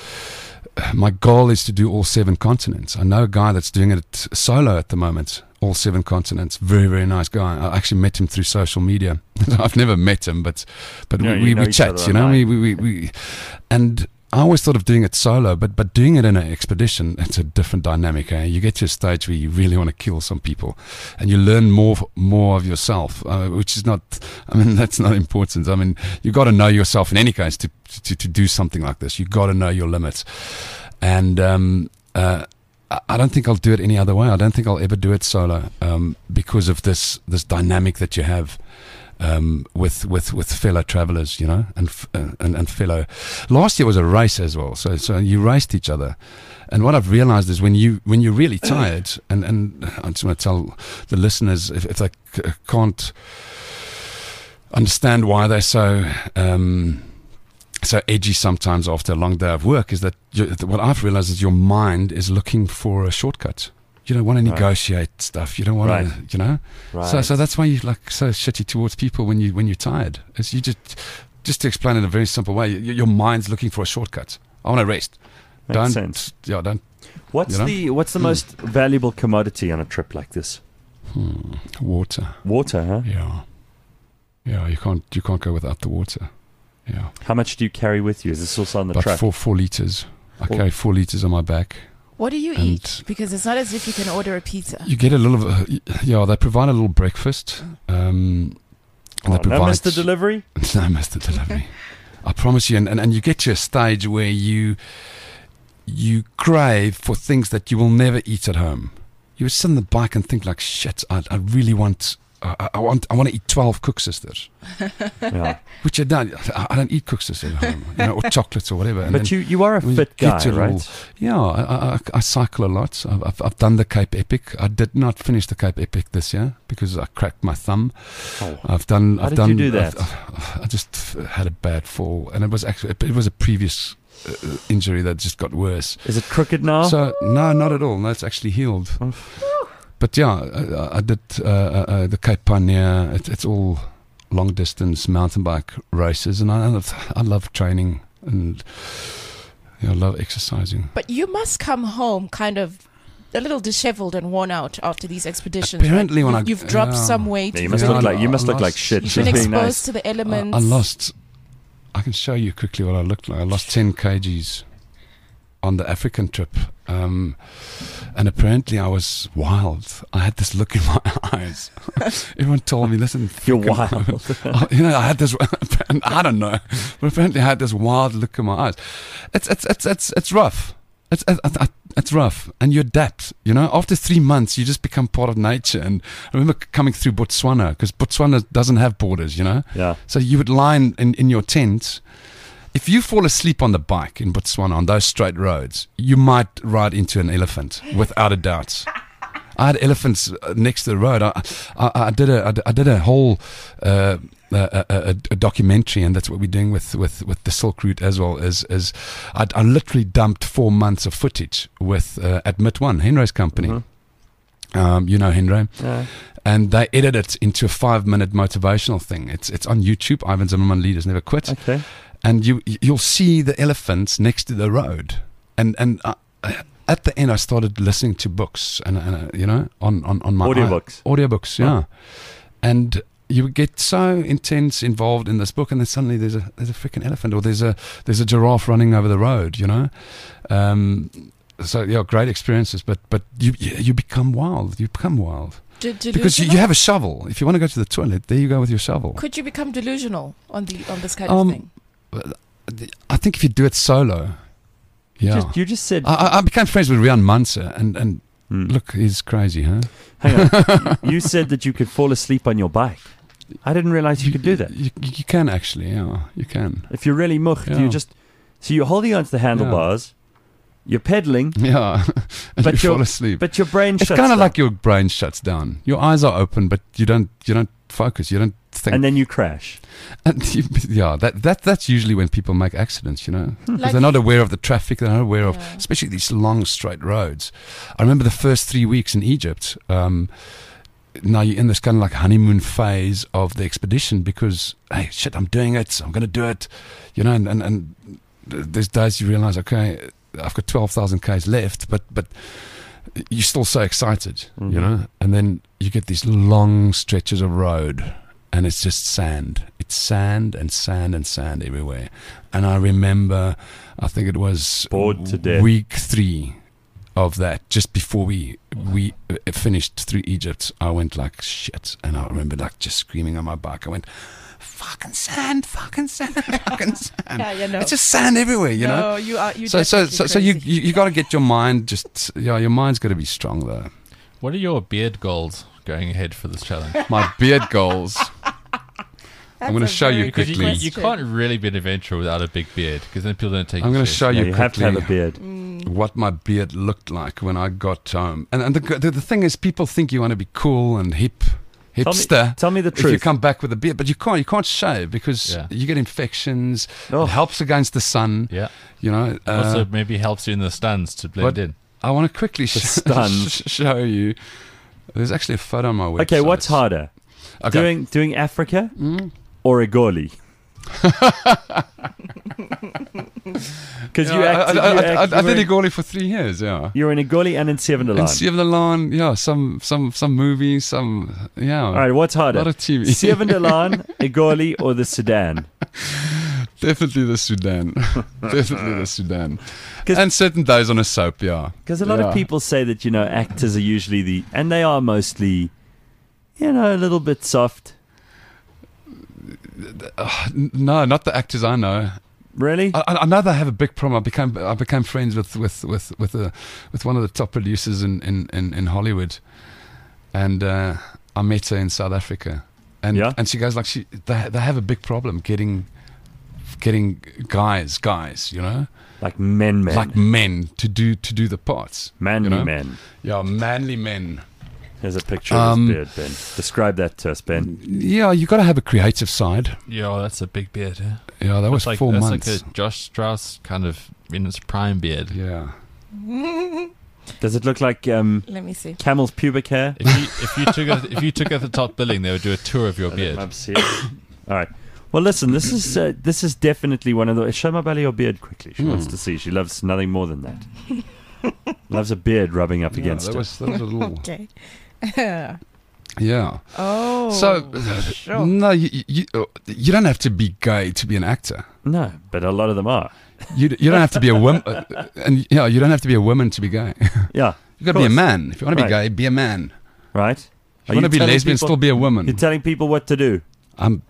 my goal is to do all seven continents. I know a guy that's doing it solo at the moment, all seven continents. Very, very nice guy. I actually met him through social media. I've never met him, but but Yeah, we, you we, know we each chat, other you know. We, online. we, we, we, and I always thought of doing it solo, but but doing it in an expedition, it's a different dynamic. Eh? You get to a stage where you really want to kill some people, and you learn more more of yourself, uh, which is not. I mean, that's not important. I mean, you got to know yourself in any case to to to do something like this. You got to know your limits, and um, uh, I, I don't think I'll do it any other way. I don't think I'll ever do it solo um, because of this this dynamic that you have. Um, with, with, with fellow travelers, you know, and, f- uh, and and fellow. Last year was a race as well, so so you raced each other. And what I've realized is when you when you're really tired, and, and I just want to tell the listeners if, if they c- can't understand why they're so um, so edgy sometimes after a long day of work, is that you, what I've realized is your mind is looking for a shortcut. You don't want to negotiate right. stuff. You don't want right. to, you know. Right. So, so that's why you're like so shitty towards people when you when you're tired. Is you just, just to explain it in a very simple way. You, your mind's looking for a shortcut. I want to rest. Makes don't, sense. Yeah, don't. What's you know? the What's the mm. most valuable commodity on a trip like this? Hmm. Water. Water, huh? Yeah. Yeah, you can't you can't go without the water. Yeah. How much do you carry with you? Is this also on the About truck? four four liters. I Four. carry four liters on my back. What do you And eat? Because it's not as if you can order a pizza. You get a little, uh, yeah. They provide a little breakfast. Um, and Oh, they provide no Mister Delivery? no Mister Delivery. I promise you, and, and, and you get to a stage where you you crave for things that you will never eat at home. You would sit on the bike and think like, shit, I, I really want. I, I want I want to eat twelve cook sisters, Yeah. which I don't. I don't eat cook sisters at home, you know, or chocolates or whatever. And But then you, you are a when you fit get guy, to a right? little- yeah, I, I, I cycle a lot. I've, I've, I've done the Cape Epic. I did not finish the Cape Epic this year because I cracked my thumb. Oh. I've done. How I've did done. you do that? I've, I just had a bad fall, and it was actually it was a previous uh, injury that just got worse. Is it crooked now? So no, not at all. No, it's actually healed. Oh. But yeah, I, I did uh, uh, uh, the Cape Pioneer. It, it's all long distance mountain bike races, and I, I love, I love training and you know, love exercising. But you must come home kind of a little disheveled and worn out after these expeditions. Apparently right? when You've, I- you've dropped yeah. some weight. Yeah, you you've must Yeah, look I- like you must I look like lost- shit. You've She's been being exposed nice. to the I, elements. I lost. I can show you quickly what I looked like. I lost ten kgs on the African trip, um, and apparently I was wild. I had this look in my eyes. Everyone told me, "Listen, You're freaking- wild. you know, I had this. I don't know, but apparently I had this wild look in my eyes. It's it's it's it's it's rough. It's it's, it's rough, and you adapt. You know, after three months, you just become part of nature. And I remember coming through Botswana because Botswana doesn't have borders. You know, Yeah. so you would lie in, in, in your tent. If you fall asleep on the bike in Botswana on those straight roads, you might ride into an elephant without a doubt. I had elephants uh, next to the road. I, I, I did a I d- I did a whole uh, a, a, a documentary, and that's what we're doing with, with, with the Silk Route as well. Is is I, I literally dumped four months of footage with uh, at Mit One, Henry's company. Mhm. Um, you know Henry. Yeah. And they edit it into a five-minute motivational thing. It's it's on YouTube. Ivan Zimmerman, Leaders Never Quit. Okay. And you you'll see the elephants next to the road, and and uh, at the end I started listening to books and, and uh, you know on on on my Audiobooks. i- audiobooks, yeah, Huh. and you get so intense involved in this book, and then suddenly there's a there's a freaking elephant, or there's a there's a giraffe running over the road, you know. Um, so yeah, great experiences, but but you you become wild, you become wild. De- Because you, you have a shovel. If you want to go to the toilet, there you go with your shovel. Could you become delusional on the on this kind Um, of thing? I think if you do it solo, yeah. Just, you just said. I, I- I became friends with Rian Munzer, and, and Hmm. look, he's crazy, huh? Hang on. you said that you could fall asleep on your bike. I didn't realize you could do that. You, you can actually, yeah, you can. If you're really mucht, Yeah. you just. So you're holding onto the handlebars, you're pedaling, Yeah, and But you you're- fall asleep. but your brain It's shuts kind of down. like your brain shuts down. Your eyes are open, but you don't you don't focus. You don't think. And then you crash. And you- yeah, that that that's usually when people make accidents, you know, because Like- they're not aware of the traffic. They're not aware of, Yeah. especially these long straight roads. I remember the first three weeks in Egypt. Um, now you're in this kind of like honeymoon phase of the expedition because hey, shit, I'm doing it. I'm going to do it, you know. And and, and there's days you realize, okay, I've got twelve thousand k's left, but but you're still so excited, Mhm. you know. And then you get these long stretches of road. and it's just sand. It's sand and sand and sand everywhere. And I remember, I think it was Bored to death. week three of that, just before we we uh, finished through Egypt. I went like shit, and I remember like just screaming on my bike. I went, fucking sand, fucking sand, fucking sand. Yeah, you know. It's just sand everywhere, you know. No, you are. You So so definitely so, so you crazy. you, you got to get your mind just yeah your mind's got to be strong though. What are your beard goals going ahead for this challenge? My beard goals. That's I'm gonna a show you very Because good you, quickly. you question. can't really be an adventurer without a big beard, because then people don't take I'm you going to show seriously. Yeah, you you have to quickly have a beard. Mm. what my beard looked like when I got home. And and the the, the thing is, people think you want to be cool and hip, Tell me, hipster. tell me the If you truth. come back with a beard, but you can't, you can't shave because Yeah. you get infections. Oh. It helps against the sun. Yeah. You know. Uh, Also, maybe helps you in the stuns to blend what- in. I want to quickly sh- stuns. sh- show you. There's actually a photo on my website. Okay, what's harder? Okay. Doing doing Africa Mm. or Egoli? Because you Yeah, act, I, I, you I, act- I, I you were did in- Igoli for three years. Yeah. You were in Egoli and in And Sievendelaan. Sievendelaan, yeah, some some some movies, some yeah. All right, what's A harder? lot of T V. Sievendelaan, Egoli, or the Sudan? Definitely the Sudan. Definitely the Sudan. 'Cause- And certain days on a soap, yeah. Because a lot Yeah. of people say that, you know, actors are usually the, and they are mostly, you know, a little bit soft. N- No, not the actors I know. Really? I, I I know they have a big problem. I became I became friends with with with with, a, with one of the top producers in in, in, in Hollywood, and uh, I met her in South Africa, and Yeah? and she goes like she they they have a big problem getting getting guys guys you know Like men, men. like men to do to do the parts. Manly you know? men. Yeah, manly men. Here's a picture of Um, his beard, Ben. Describe that to us, Ben. Yeah, you got to have a creative side. Yeah, that's a big beard. Yeah, Yeah, that was that's like, four that's months. like a Josh Strauss kind of in its prime beard. Yeah. Does it look like um, Let me see. camel's pubic hair? If you if you took it, if you took it at the top billing, they would do a tour of your beard. All right. Well, listen. This is uh, this is definitely one of the. Show my belly your beard quickly. She Hmm. wants to see. She loves nothing more than that. Loves a beard rubbing up Yeah, against that her. was that was a little. Okay. Yeah. Oh. So sure. no, you, you you don't have to be gay to be an actor. No, but a lot of them are. You you don't have to be a woman, and yeah, you don't have to be a woman to be gay. Yeah. You got to be a course. man. If you want to be Right. gay, be a man. Right. If Are you want to be telling lesbian, people- still be a woman. You're telling people what to do. Um,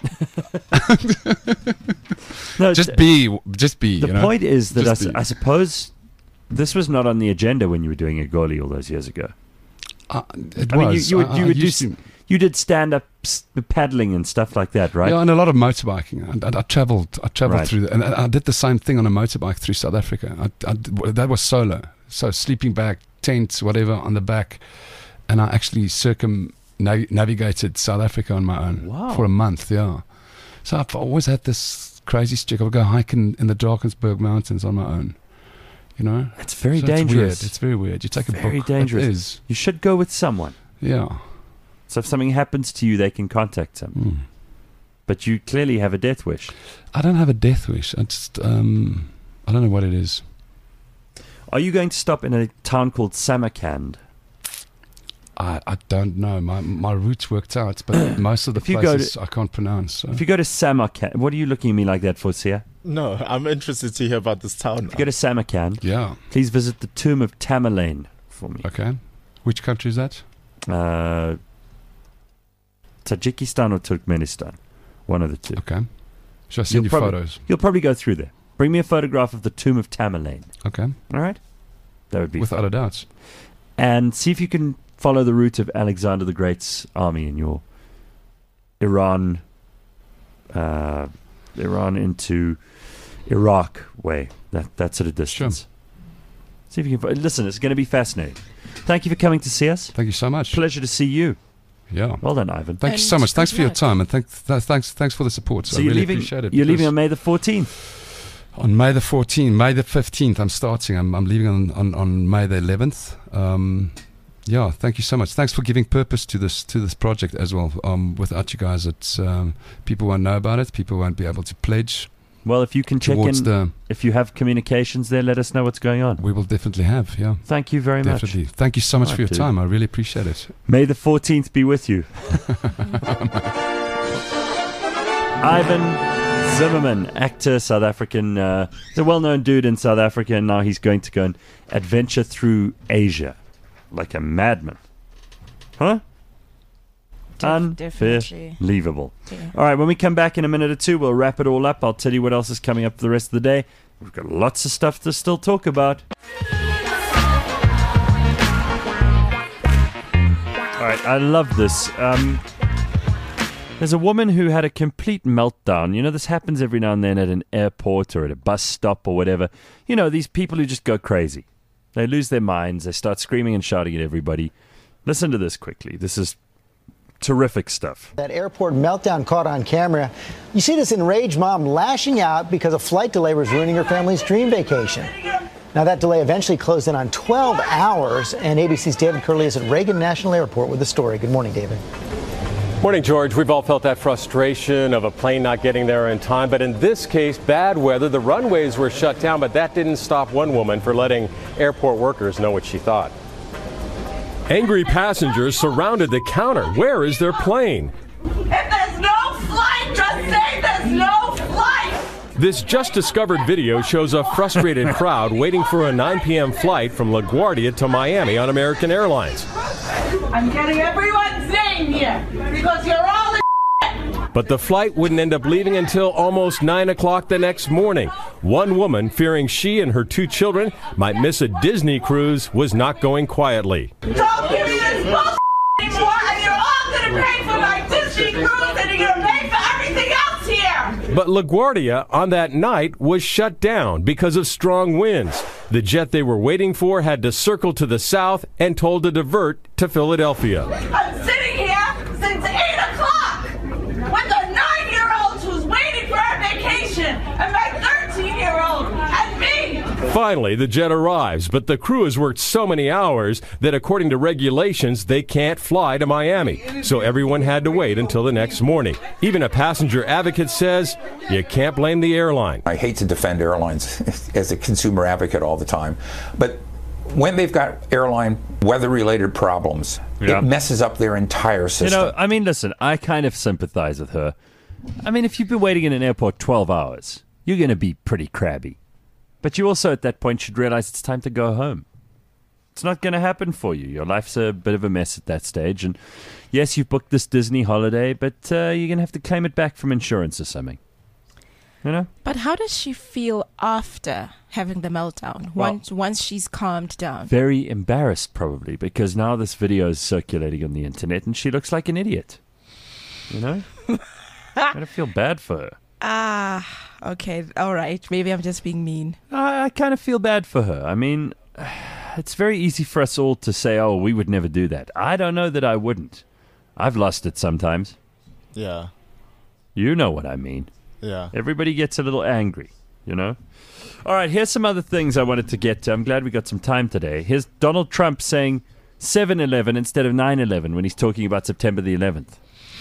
No, just th- be, just be. The you know? point is that I, Just s- be. I suppose this was not on the agenda when you were doing a goalie all those years ago. Uh, it I mean, you- was. you would- I- you I would do used s- to- You did stand up s- paddling and stuff like that, right? Yeah, and a lot of motorbiking. I, I, I traveled. I traveled Right. through, the, and I, I did the same thing on a motorbike through South Africa. I, I did- that was solo, so sleeping bag, tent, whatever on the back, and I actually circumnavigated South Africa on my own Wow. for a month. Yeah, so I've always had this crazy streak. I would go hiking in the Drakensberg Mountains on my own. You know, It's very So dangerous. It's weird. It's very weird. You take It's a very book. dangerous. It is. You should go with someone. Yeah. So if something happens to you, they can contact them. Mm. But you clearly have a death wish. I don't have a death wish. I just um, I don't know what it is. Are you going to stop in a town called Samarkand? I, I don't know. My my roots worked out, but most of the If you go places I can't pronounce. So. If you go to Samarkand, what are you looking at me like that for, Sia? No, I'm interested to hear about this town. If you go to Samarkand, Yeah. please visit the tomb of Tamerlane for me. Okay. Which country is that? Uh, Tajikistan or Turkmenistan, one of the two. Okay. Should I send You'll you probably- photos? You'll probably go through there. Bring me a photograph of the tomb of Tamerlane. Okay. All right, that would be Without fun. a doubt. And see if you can follow the route of Alexander the Great's army in your Iran, uh, Iran into Iraq way. That that sort of distance. See if you can. Listen, it's going to be fascinating. Thank you for coming to see us. Thank you so much. Pleasure to see you. Yeah. Well done, Ivan. Thank you so And much. Thanks good for your luck. time and thank, th- thanks thanks for the support. So I you're really leaving. appreciate it. You're leaving because on May the fourteenth. on May the fourteenth, May the fifteenth. I'm starting. I'm I'm leaving on on, on May the eleventh. Um, yeah. Thank you so much. Thanks for giving purpose to this to this project as well. Um, without you guys, it's um, people won't know about it. People won't be able to pledge. Well, if you can check towards in, the- if you have communications there, let us know what's going on. We will definitely have, yeah. Thank you very Definitely. much. Thank you so much All for right, your dude. time. I really appreciate it. May the fourteenth be with you. Ivan Zimmerman, actor, South African. Uh, he's a well-known dude in South Africa, and now he's going to go and adventure through Asia like a madman. Huh? Def- definitely. Unbelievable. Yeah. All right, when we come back in a minute or two, we'll wrap it all up. I'll tell you what else is coming up for the rest of the day. We've got lots of stuff to still talk about. All right, I love this. Um, there's a woman who had a complete meltdown. You know, this happens every now and then at an airport or at a bus stop or whatever. You know, these people who just go crazy. They lose their minds. They start screaming and shouting at everybody. Listen to this quickly. This is terrific stuff. That airport meltdown caught on camera. You see this enraged mom lashing out because a flight delay was ruining her family's dream vacation. Now, that delay eventually closed in on twelve hours, and A B C's David Curley is at Reagan National Airport with the story. Good morning, David. Morning, George. We've all felt that frustration of a plane not getting there in time. But in this case, bad weather. The runways were shut down, but that didn't stop one woman from letting airport workers know what she thought. Angry passengers surrounded the counter. Where is their plane? If there's no flight, just say there's no flight! This just discovered video shows a frustrated crowd waiting for a nine p.m. flight from LaGuardia to Miami on American Airlines. I'm getting everyone's name here because you're all the But the flight wouldn't end up leaving until almost nine o'clock the next morning. One woman, fearing she and her two children might miss a Disney cruise, was not going quietly. Don't give me this bullshit anymore, and you're all gonna pay for my Disney cruise, and you're gonna pay for everything else here. But LaGuardia on that night was shut down because of strong winds. The jet they were waiting for had to circle to the south and told to divert to Philadelphia. I'm sitting here since eight o'clock with a nine-year-old who's waiting for her vacation, and my thirteen-year-old, and me. Finally, the jet arrives, but the crew has worked so many hours that according to regulations, they can't fly to Miami. So everyone had to wait until the next morning. Even a passenger advocate says you can't blame the airline. I hate to defend airlines as a consumer advocate all the time, but when they've got airline weather-related problems, Yeah. it messes up their entire system. You know, I mean, listen, I kind of sympathize with her. I mean, if you've been waiting in an airport twelve hours, you're going to be pretty crabby. But you also, at that point, should realize it's time to go home. It's not going to happen for you. Your life's a bit of a mess at that stage. And yes, you've booked this Disney holiday, but uh, you're going to have to claim it back from insurance or something. You know? But how does she feel after having the meltdown? Well- once once she's calmed down. Very embarrassed, probably, because now this video is circulating on the internet and she looks like an idiot. You know? I don't feel bad for her. Ah, okay, all right. Maybe I'm just being mean. I, I kind of feel bad for her. I mean, it's very easy for us all to say, oh, we would never do that. I don't know that I wouldn't. I've lost it sometimes. Yeah. You know what I mean. Yeah. Everybody gets a little angry, you know? All right, here's some other things I wanted to get to. I'm glad we got some time today. Here's Donald Trump saying seven eleven instead of nine eleven when he's talking about September the eleventh.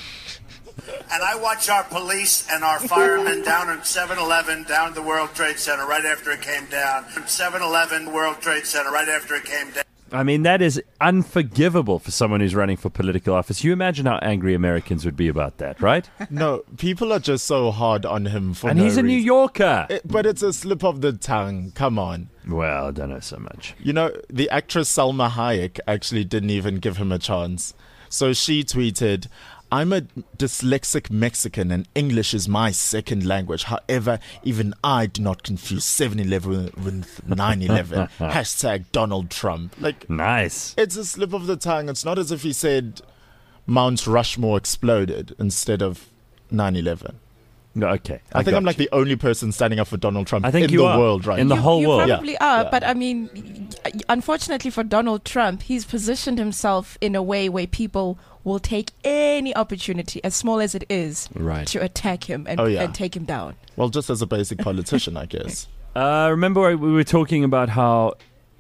And I watch our police and our firemen down at seven eleven, down at the World Trade Center right after it came down. seven eleven World Trade Center right after it came down. I mean, that is unforgivable for someone who's running for political office. You imagine how angry Americans would be about that, right? No, people are just so hard on him for And no he's a New reason. Yorker. It- but it's a slip of the tongue. Come on. Well, I don't know so much. You know, the actress Salma Hayek actually didn't even give him a chance. So she tweeted, I'm a dyslexic Mexican and English is my second language. However, even I do not confuse seven eleven with nine eleven. Hashtag Donald Trump. Like, nice. It's a slip of the tongue. It's not as if he said Mount Rushmore exploded instead of nine eleven. No, okay. I, I think got I'm like the only person standing up for Donald Trump I think in you the are. world right In the now. whole you world. probably Yeah. are, Yeah. but I mean, unfortunately for Donald Trump, he's positioned himself in a way where people will take any opportunity, as small as it is, Right. to attack him and, Oh, yeah. and take him down. Well, just as a basic politician, I guess. Uh, remember we were talking about how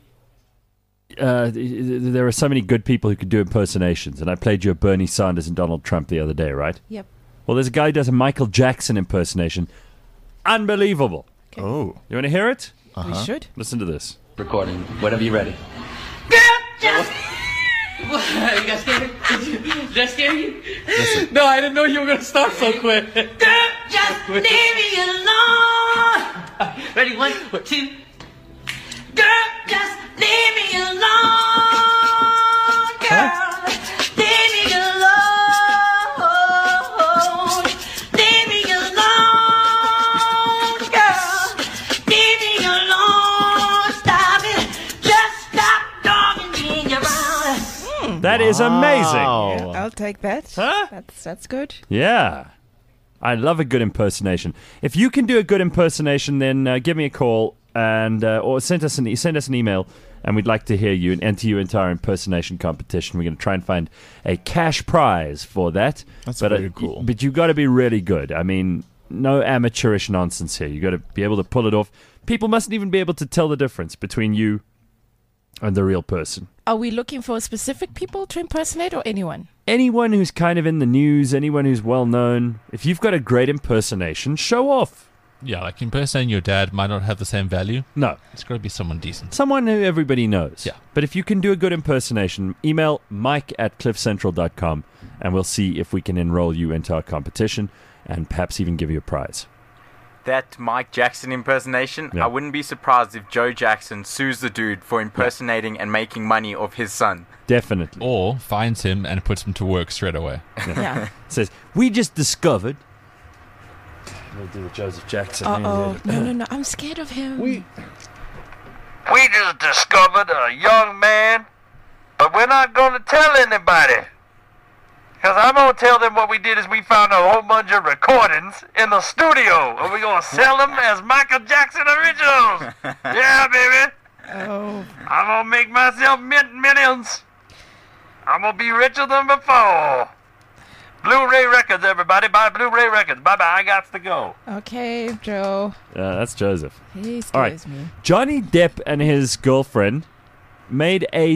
uh, there are so many good people who could do impersonations, and I played you a Bernie Sanders and Donald Trump the other day, right? Yep. Well, there's a guy who does a Michael Jackson impersonation. unbelievable. Oh. You want to hear it? We Uh-huh. should. Listen to this. Recording. Whenever you're ready. You got scared? Did you, did I scare you? No, I didn't know you were going to start so quick. Girl, just leave me alone. Ready? One, two. Girl, just leave me alone. Girl, leave me alone. Leave me alone. Girl, leave me alone. Stop it. Just stop dogging me around. That is amazing. Yeah, I'll take that. Huh? That's that's good. Yeah. I love a good impersonation. If you can do a good impersonation, then uh, give me a call and uh, or send us an send us an email, and we'd like to hear you and enter you into our impersonation competition. We're going to try and find a cash prize for that. That's but, very uh, cool. But you've got to be really good. I mean, no amateurish nonsense here. You've got to be able to pull it off. People mustn't even be able to tell the difference between you and the real person. Are we looking for specific people to impersonate or anyone? Anyone who's kind of in the news, anyone who's well known, if you've got a great impersonation, show off. Yeah, like impersonating your dad might not have the same value. No. It's got to be someone decent. Someone who everybody knows. Yeah. But if you can do a good impersonation, email mike at cliffcentral dot com and we'll see if we can enroll you into our competition and perhaps even give you a prize. That Mike Jackson impersonation, Yeah. I wouldn't be surprised if Joe Jackson sues the dude for impersonating and making money off his son. Definitely. Or finds him and puts him to work straight away. Yeah. Says, we just discovered. We'll do a Joseph Jackson. Uh oh. No, no, no. I'm scared of him. We just discovered a young man, but we're not going to tell anybody. Because I'm going to tell them what we did is we found a whole bunch of recordings in the studio, and we're going to sell them as Michael Jackson originals. Yeah, baby. Oh. I'm going to make myself mint millions. I'm going to be richer than before. Blu-ray Records, everybody. Buy Blu-ray Records. Bye-bye. I got to go. Okay, Joe. Uh, that's Joseph. He scares All right. me. Johnny Depp and his girlfriend made a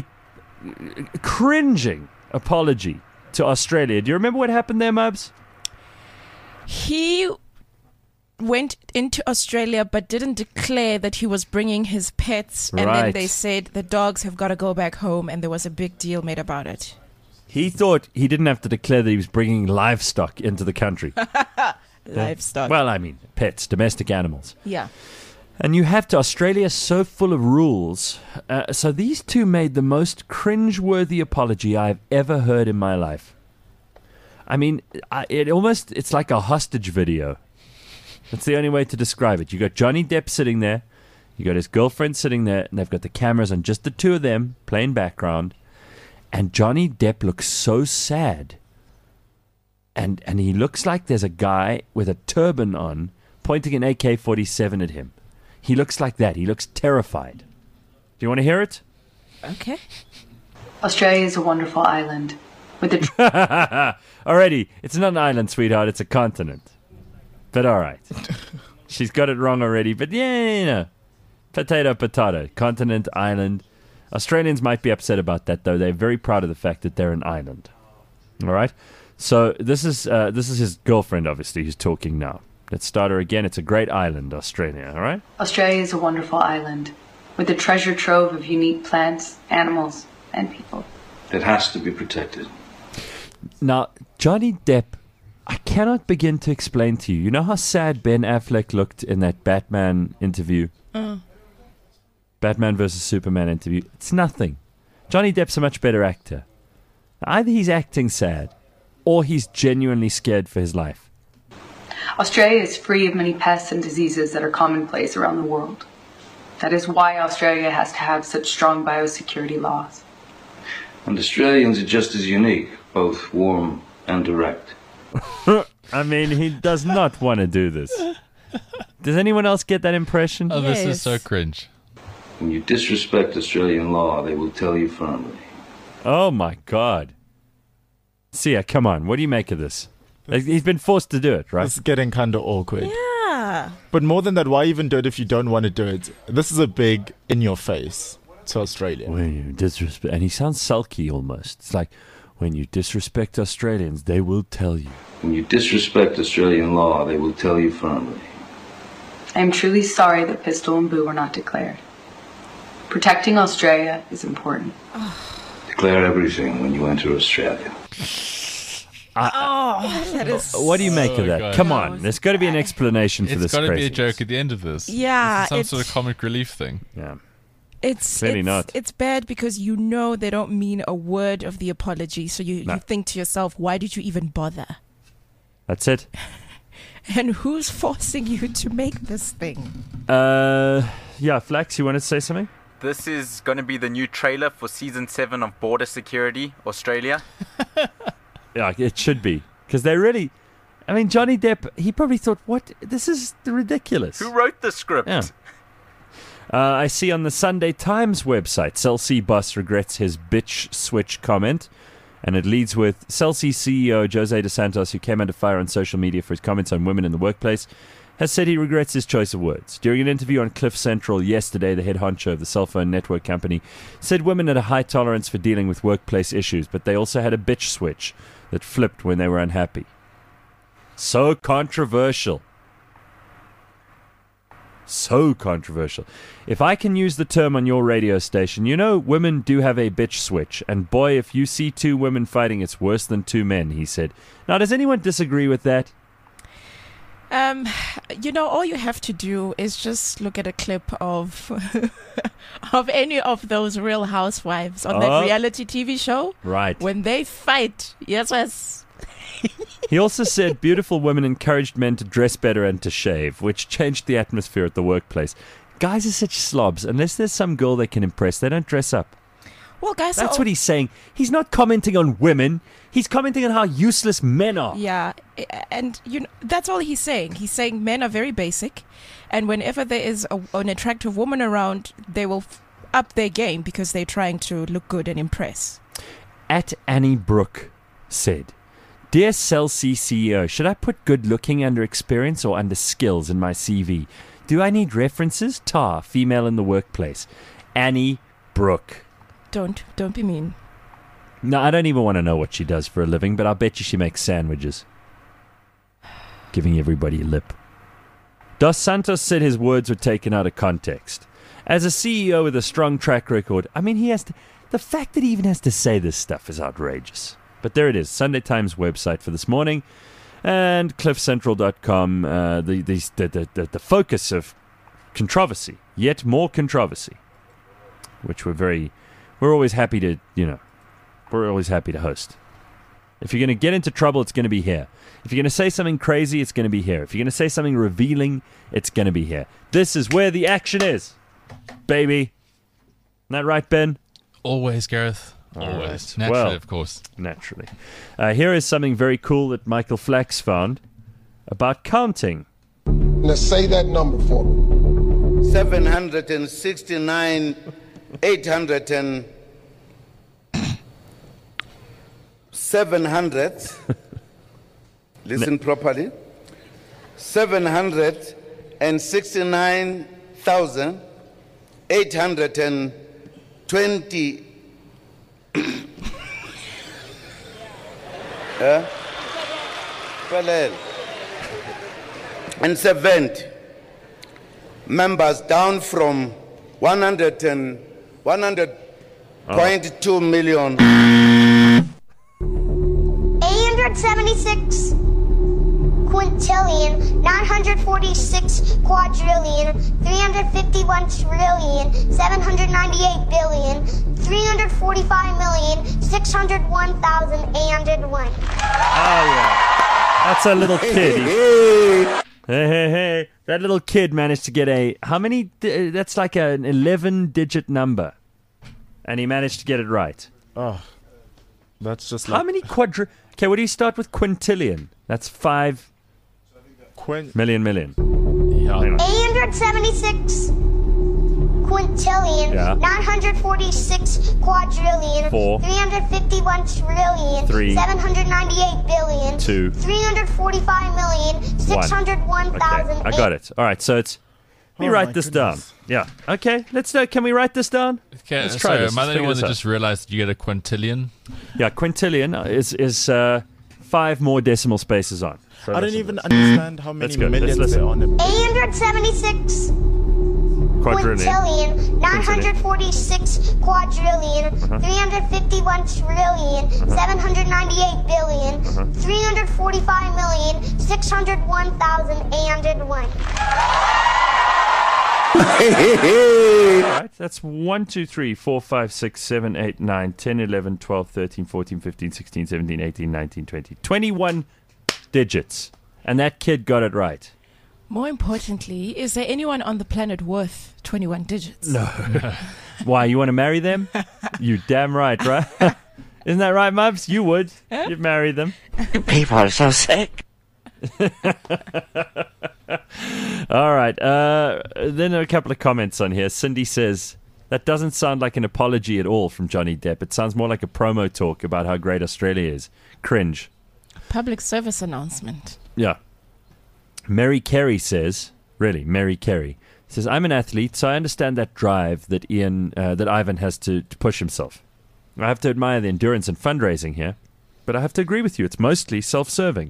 cringing apology to Australia. Do you remember what happened there, Mubs? He went into Australia but didn't declare that he was bringing his pets. And then Right. they said the dogs have got to go back home, and there was a big deal made about it. He thought he didn't have to declare that he was bringing livestock into the country. Livestock. Well, I mean, pets, domestic animals. Yeah. And you have to, Australia's so full of rules. Uh, so these two made the most cringe-worthy apology I've ever heard in my life. I mean, I, it almost, it's like a hostage video. That's the only way to describe it. You got Johnny Depp sitting there, you got his girlfriend sitting there, and they've got the cameras on just the two of them, plain background. And Johnny Depp looks so sad. And and he looks like there's a guy with a turban on pointing an A K forty-seven at him. He looks like that. He looks terrified. Do you want to hear it? Okay. Australia is a wonderful island with a Alrighty, it's not an island, sweetheart. It's a continent. But all right. She's got it wrong already. But yeah, you know, potato, potato. Continent, island. Australians might be upset about that, though. They're very proud of the fact that they're an island. All right. So this is uh, this is his girlfriend, obviously, who's talking now. Let's start her again. It's a great island, Australia. All right. Australia is a wonderful island with a treasure trove of unique plants, animals, and people. It has to be protected. Now, Johnny Depp, I cannot begin to explain to you. You know how sad Ben Affleck looked in that Batman interview? Uh. Batman versus Superman interview. It's nothing. Johnny Depp's a much better actor. Either he's acting sad, or he's genuinely scared for his life. Australia is free of many pests and diseases that are commonplace around the world. That is why Australia has to have such strong biosecurity laws. And Australians are just as unique, both warm and direct. I mean, he does not want to do this. Does anyone else get that impression? Oh, this is so cringe. When you disrespect Australian law, they will tell you firmly. Oh, my God. Sia, come on. What do you make of this? Like, he's been forced to do it, right? It's getting kind of awkward. Yeah. But more than that, why even do it if you don't want to do it? This is a big in your face to Australia. When you disrespect, and he sounds sulky almost. It's like, when you disrespect Australians, they will tell you. When you disrespect Australian law, they will tell you firmly. I am truly sorry that Pistol and Boo were not declared. Protecting Australia is important. Declare everything when you enter Australia. Oh, that is. What do you make Oh, of that? God. Come on, there's got to be an explanation for It's this. got to be a craziness. joke at the end of this. Yeah, This is some it's- sort of comic relief thing. Yeah. It's Clearly it's, not. It's bad because you know they don't mean a word of the apology. So you, No. you think to yourself, why did you even bother? That's it. And who's forcing you to make this thing? Uh, yeah, Flax, you want to say something? This is going to be the new trailer for season seven of Border Security Australia. Yeah, it should be. Because they really... I mean, Johnny Depp, he probably thought, what? This is ridiculous. Who wrote the script? Yeah. Uh, I see on the Sunday Times website, Celsea boss regrets his bitch switch comment. And it leads with Celsea C E O Jose Dos Santos, who came under fire on social media for his comments on women in the workplace, has said he regrets his choice of words. During an interview on Cliff Central yesterday, the head honcho of the cell phone network company said women had a high tolerance for dealing with workplace issues, but they also had a bitch switch that flipped when they were unhappy. So controversial. So controversial. If I can use the term on your radio station, you know women do have a bitch switch. And boy, if you see two women fighting, it's worse than two men, he said. Now, does anyone disagree with that? Um, you know, all you have to do is just look at a clip of of any of those Real Housewives on Oh. that reality T V show. Right. When they fight, yes, yes. He also said beautiful women encouraged men to dress better and to shave, which changed the atmosphere at the workplace. Guys are such slobs. Unless there's some girl they can impress, they don't dress up. Well, guys, That's are what he's saying. He's not commenting on women. He's commenting on how useless men are. Yeah, and you know, that's all he's saying. He's saying men are very basic, and whenever there is a, an attractive woman around, they will f- up their game because they're trying to look good and impress. At Annie Brooke said, Dear Celsea C E O, should I put good looking under experience or under skills in my C V? Do I need references? Tar, female in the workplace. Annie Brooke. Don't don't be mean. No, I don't even want to know what she does for a living, but I bet you she makes sandwiches. Giving everybody a lip. Dos Santos said his words were taken out of context. As a C E O with a strong track record, I mean, he has to... The fact that he even has to say this stuff is outrageous. But there it is, Sunday Times website for this morning. And cliff central dot com, uh, the, the, the, the, the focus of controversy. Yet more controversy. Which we're very... We're always happy to, you know... We're always happy to host. If you're going to get into trouble, it's going to be here. If you're going to say something crazy, it's going to be here. If you're going to say something revealing, it's going to be here. This is where the action is, baby. Isn't that right, Ben? Always, Gareth. All Always. right. Naturally, Well, of course. Naturally. Uh, here is something very cool that Michael Flax found about counting. Now say that number for me. seven hundred sixty-nine, eight hundred and seven hundred. Listen properly. seven hundred sixty-nine thousand, eight hundred twenty. Yeah? Well, and seventy members down from one hundred and one hundred point two million. eight hundred seventy-six quintillion, nine hundred forty-six quadrillion, three hundred fifty-one trillion, seven hundred ninety-eight billion, three hundred forty-five million, six hundred one thousand eight hundred one. Oh, yeah. That's a little kid. He- hey, hey, hey. That little kid managed to get a... How many... di- That's like an eleven-digit number. And he managed to get it right. Oh, that's just How like... many quadri... Okay, what do you start with quintillion? That's five Quin- million million. eight hundred seventy-six quintillion, Yeah. nine hundred forty-six quadrillion, Four. three hundred fifty-one trillion, Three. seven hundred ninety-eight billion, Two. three hundred forty-five million, six hundred one thousand. Okay, I got it. All right, so it's... Let me Oh, write my this goodness. down. Yeah. Okay, let's... Uh, can we write this down? Okay, Let's try sorry, this. am I Let's the figure only one this that out. just realized you get a quintillion? Yeah, quintillion is is uh, five more decimal spaces on. So I don't listen even to this. understand how many Let's go. millions Let's there listen. are on it. eight hundred seventy-six Quadrillion. quintillion, nine hundred forty-six quadrillion, Uh-huh. three hundred fifty-one trillion, seven hundred ninety-eight billion, Uh-huh. three hundred forty-five million, six hundred one thousand eight hundred one. All right, that's one, two, three, four, five, six, seven, eight, nine, ten, eleven, twelve, thirteen, fourteen, fifteen, sixteen, seventeen, eighteen, nineteen, twenty. twenty-one digits. And that kid got it right. More importantly, is there anyone on the planet worth twenty-one digits? No. Why, you want to marry them? You damn right, right? Isn't that right, Mubs? You would. You'd marry them. People are so sick. All right. Uh, then a couple of comments on here. Cindy says, that doesn't sound like an apology at all from Johnny Depp. It sounds more like a promo talk about how great Australia is. Cringe. Public service announcement. Yeah. Mary Carey says, really, Mary Carey says, I'm an athlete, so I understand that drive that Ian, uh, that Ivan has to, to push himself. I have to admire the endurance and fundraising here, but I have to agree with you. It's mostly self-serving.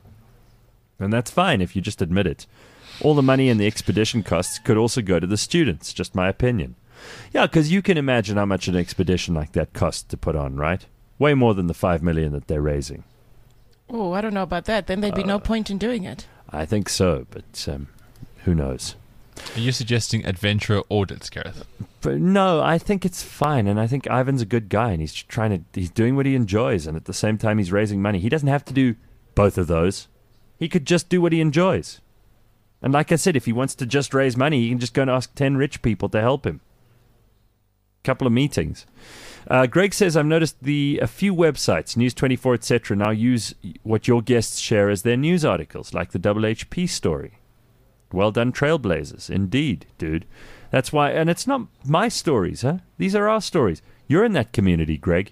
And that's fine if you just admit it. All the money and the expedition costs could also go to the students, just my opinion. Yeah, because you can imagine how much an expedition like that costs to put on, right? Way more than the five million that they're raising. Oh, I don't know about that. Then there'd be Uh, no point in doing it. I think so, but um, who knows? Are you suggesting adventurer audits, Gareth? But no, I think it's fine, and I think Ivan's a good guy, and he's trying to, he's doing what he enjoys, and at the same time he's raising money. He doesn't have to do both of those. He could just do what he enjoys. And like I said, if he wants to just raise money, he can just go and ask ten rich people to help him. Couple of meetings. Uh, Greg says, I've noticed the a few websites, News twenty-four, et cetera, now use what your guests share as their news articles, like the W H P story. Well done, Trailblazers. Indeed, dude. That's why, and it's not my stories, huh? These are our stories. You're in that community, Greg.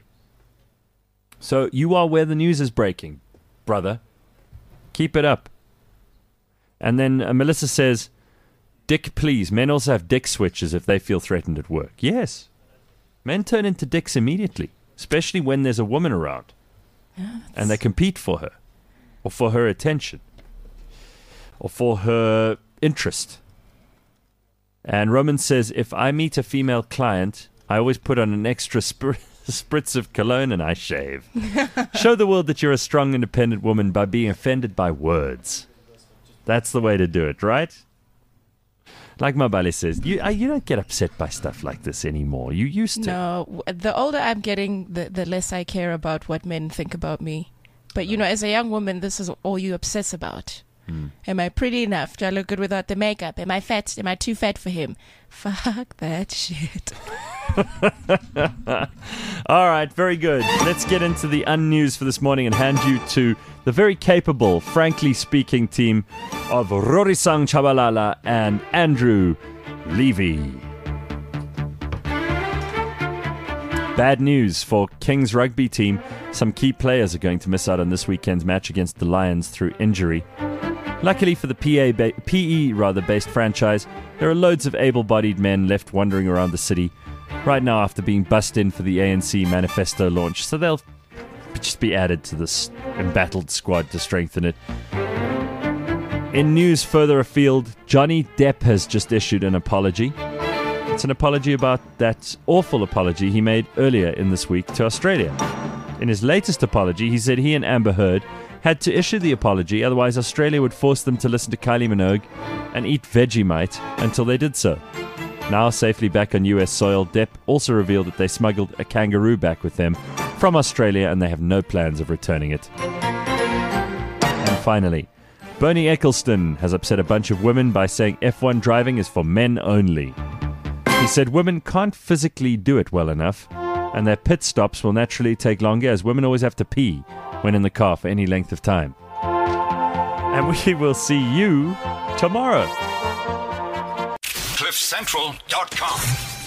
So you are where the news is breaking, brother. Keep it up. And then uh, Melissa says, Dick, please. Men also have dick switches if they feel threatened at work. Yes. Men turn into dicks immediately, especially when there's a woman around. Yeah, and they compete for her, or for her attention, or for her interest. And Roman says, if I meet a female client, I always put on an extra spr- spritz of cologne and I shave. Show the world that you're a strong, independent woman by being offended by words. That's the way to do it, right? Like Mabale says, you uh, you don't get upset by stuff like this anymore. You used to. No, w- the older I'm getting, the, the less I care about what men think about me. But, you know, as a young woman, this is all you obsess about. Hmm. Am I pretty enough? Do I look good without the makeup? Am I fat? Am I too fat for him? Fuck that shit. All right, very good. Let's get into the unnews for this morning and hand you to the very capable, frankly speaking team of Rorisang Chabalala and Andrew Levy. Bad news for Kings rugby team. Some key players are going to miss out on this weekend's match against the Lions through injury. Luckily for the P A ba- P E rather based franchise, there are loads of able-bodied men left wandering around the city right now after being bussed in for the A N C manifesto launch, so they'll just be added to this embattled squad to strengthen it. In news further afield, Johnny Depp has just issued an apology. It's an apology about that awful apology he made earlier in this week to Australia. In his latest apology, he said he and Amber Heard had to issue the apology, otherwise Australia would force them to listen to Kylie Minogue and eat Vegemite until they did so. Now safely back on U S soil, Depp also revealed that they smuggled a kangaroo back with them from Australia and they have no plans of returning it. And finally, Bernie Ecclestone has upset a bunch of women by saying F one driving is for men only. He said women can't physically do it well enough, and their pit stops will naturally take longer as women always have to pee when in the car for any length of time. And we will see you tomorrow. cliff central dot com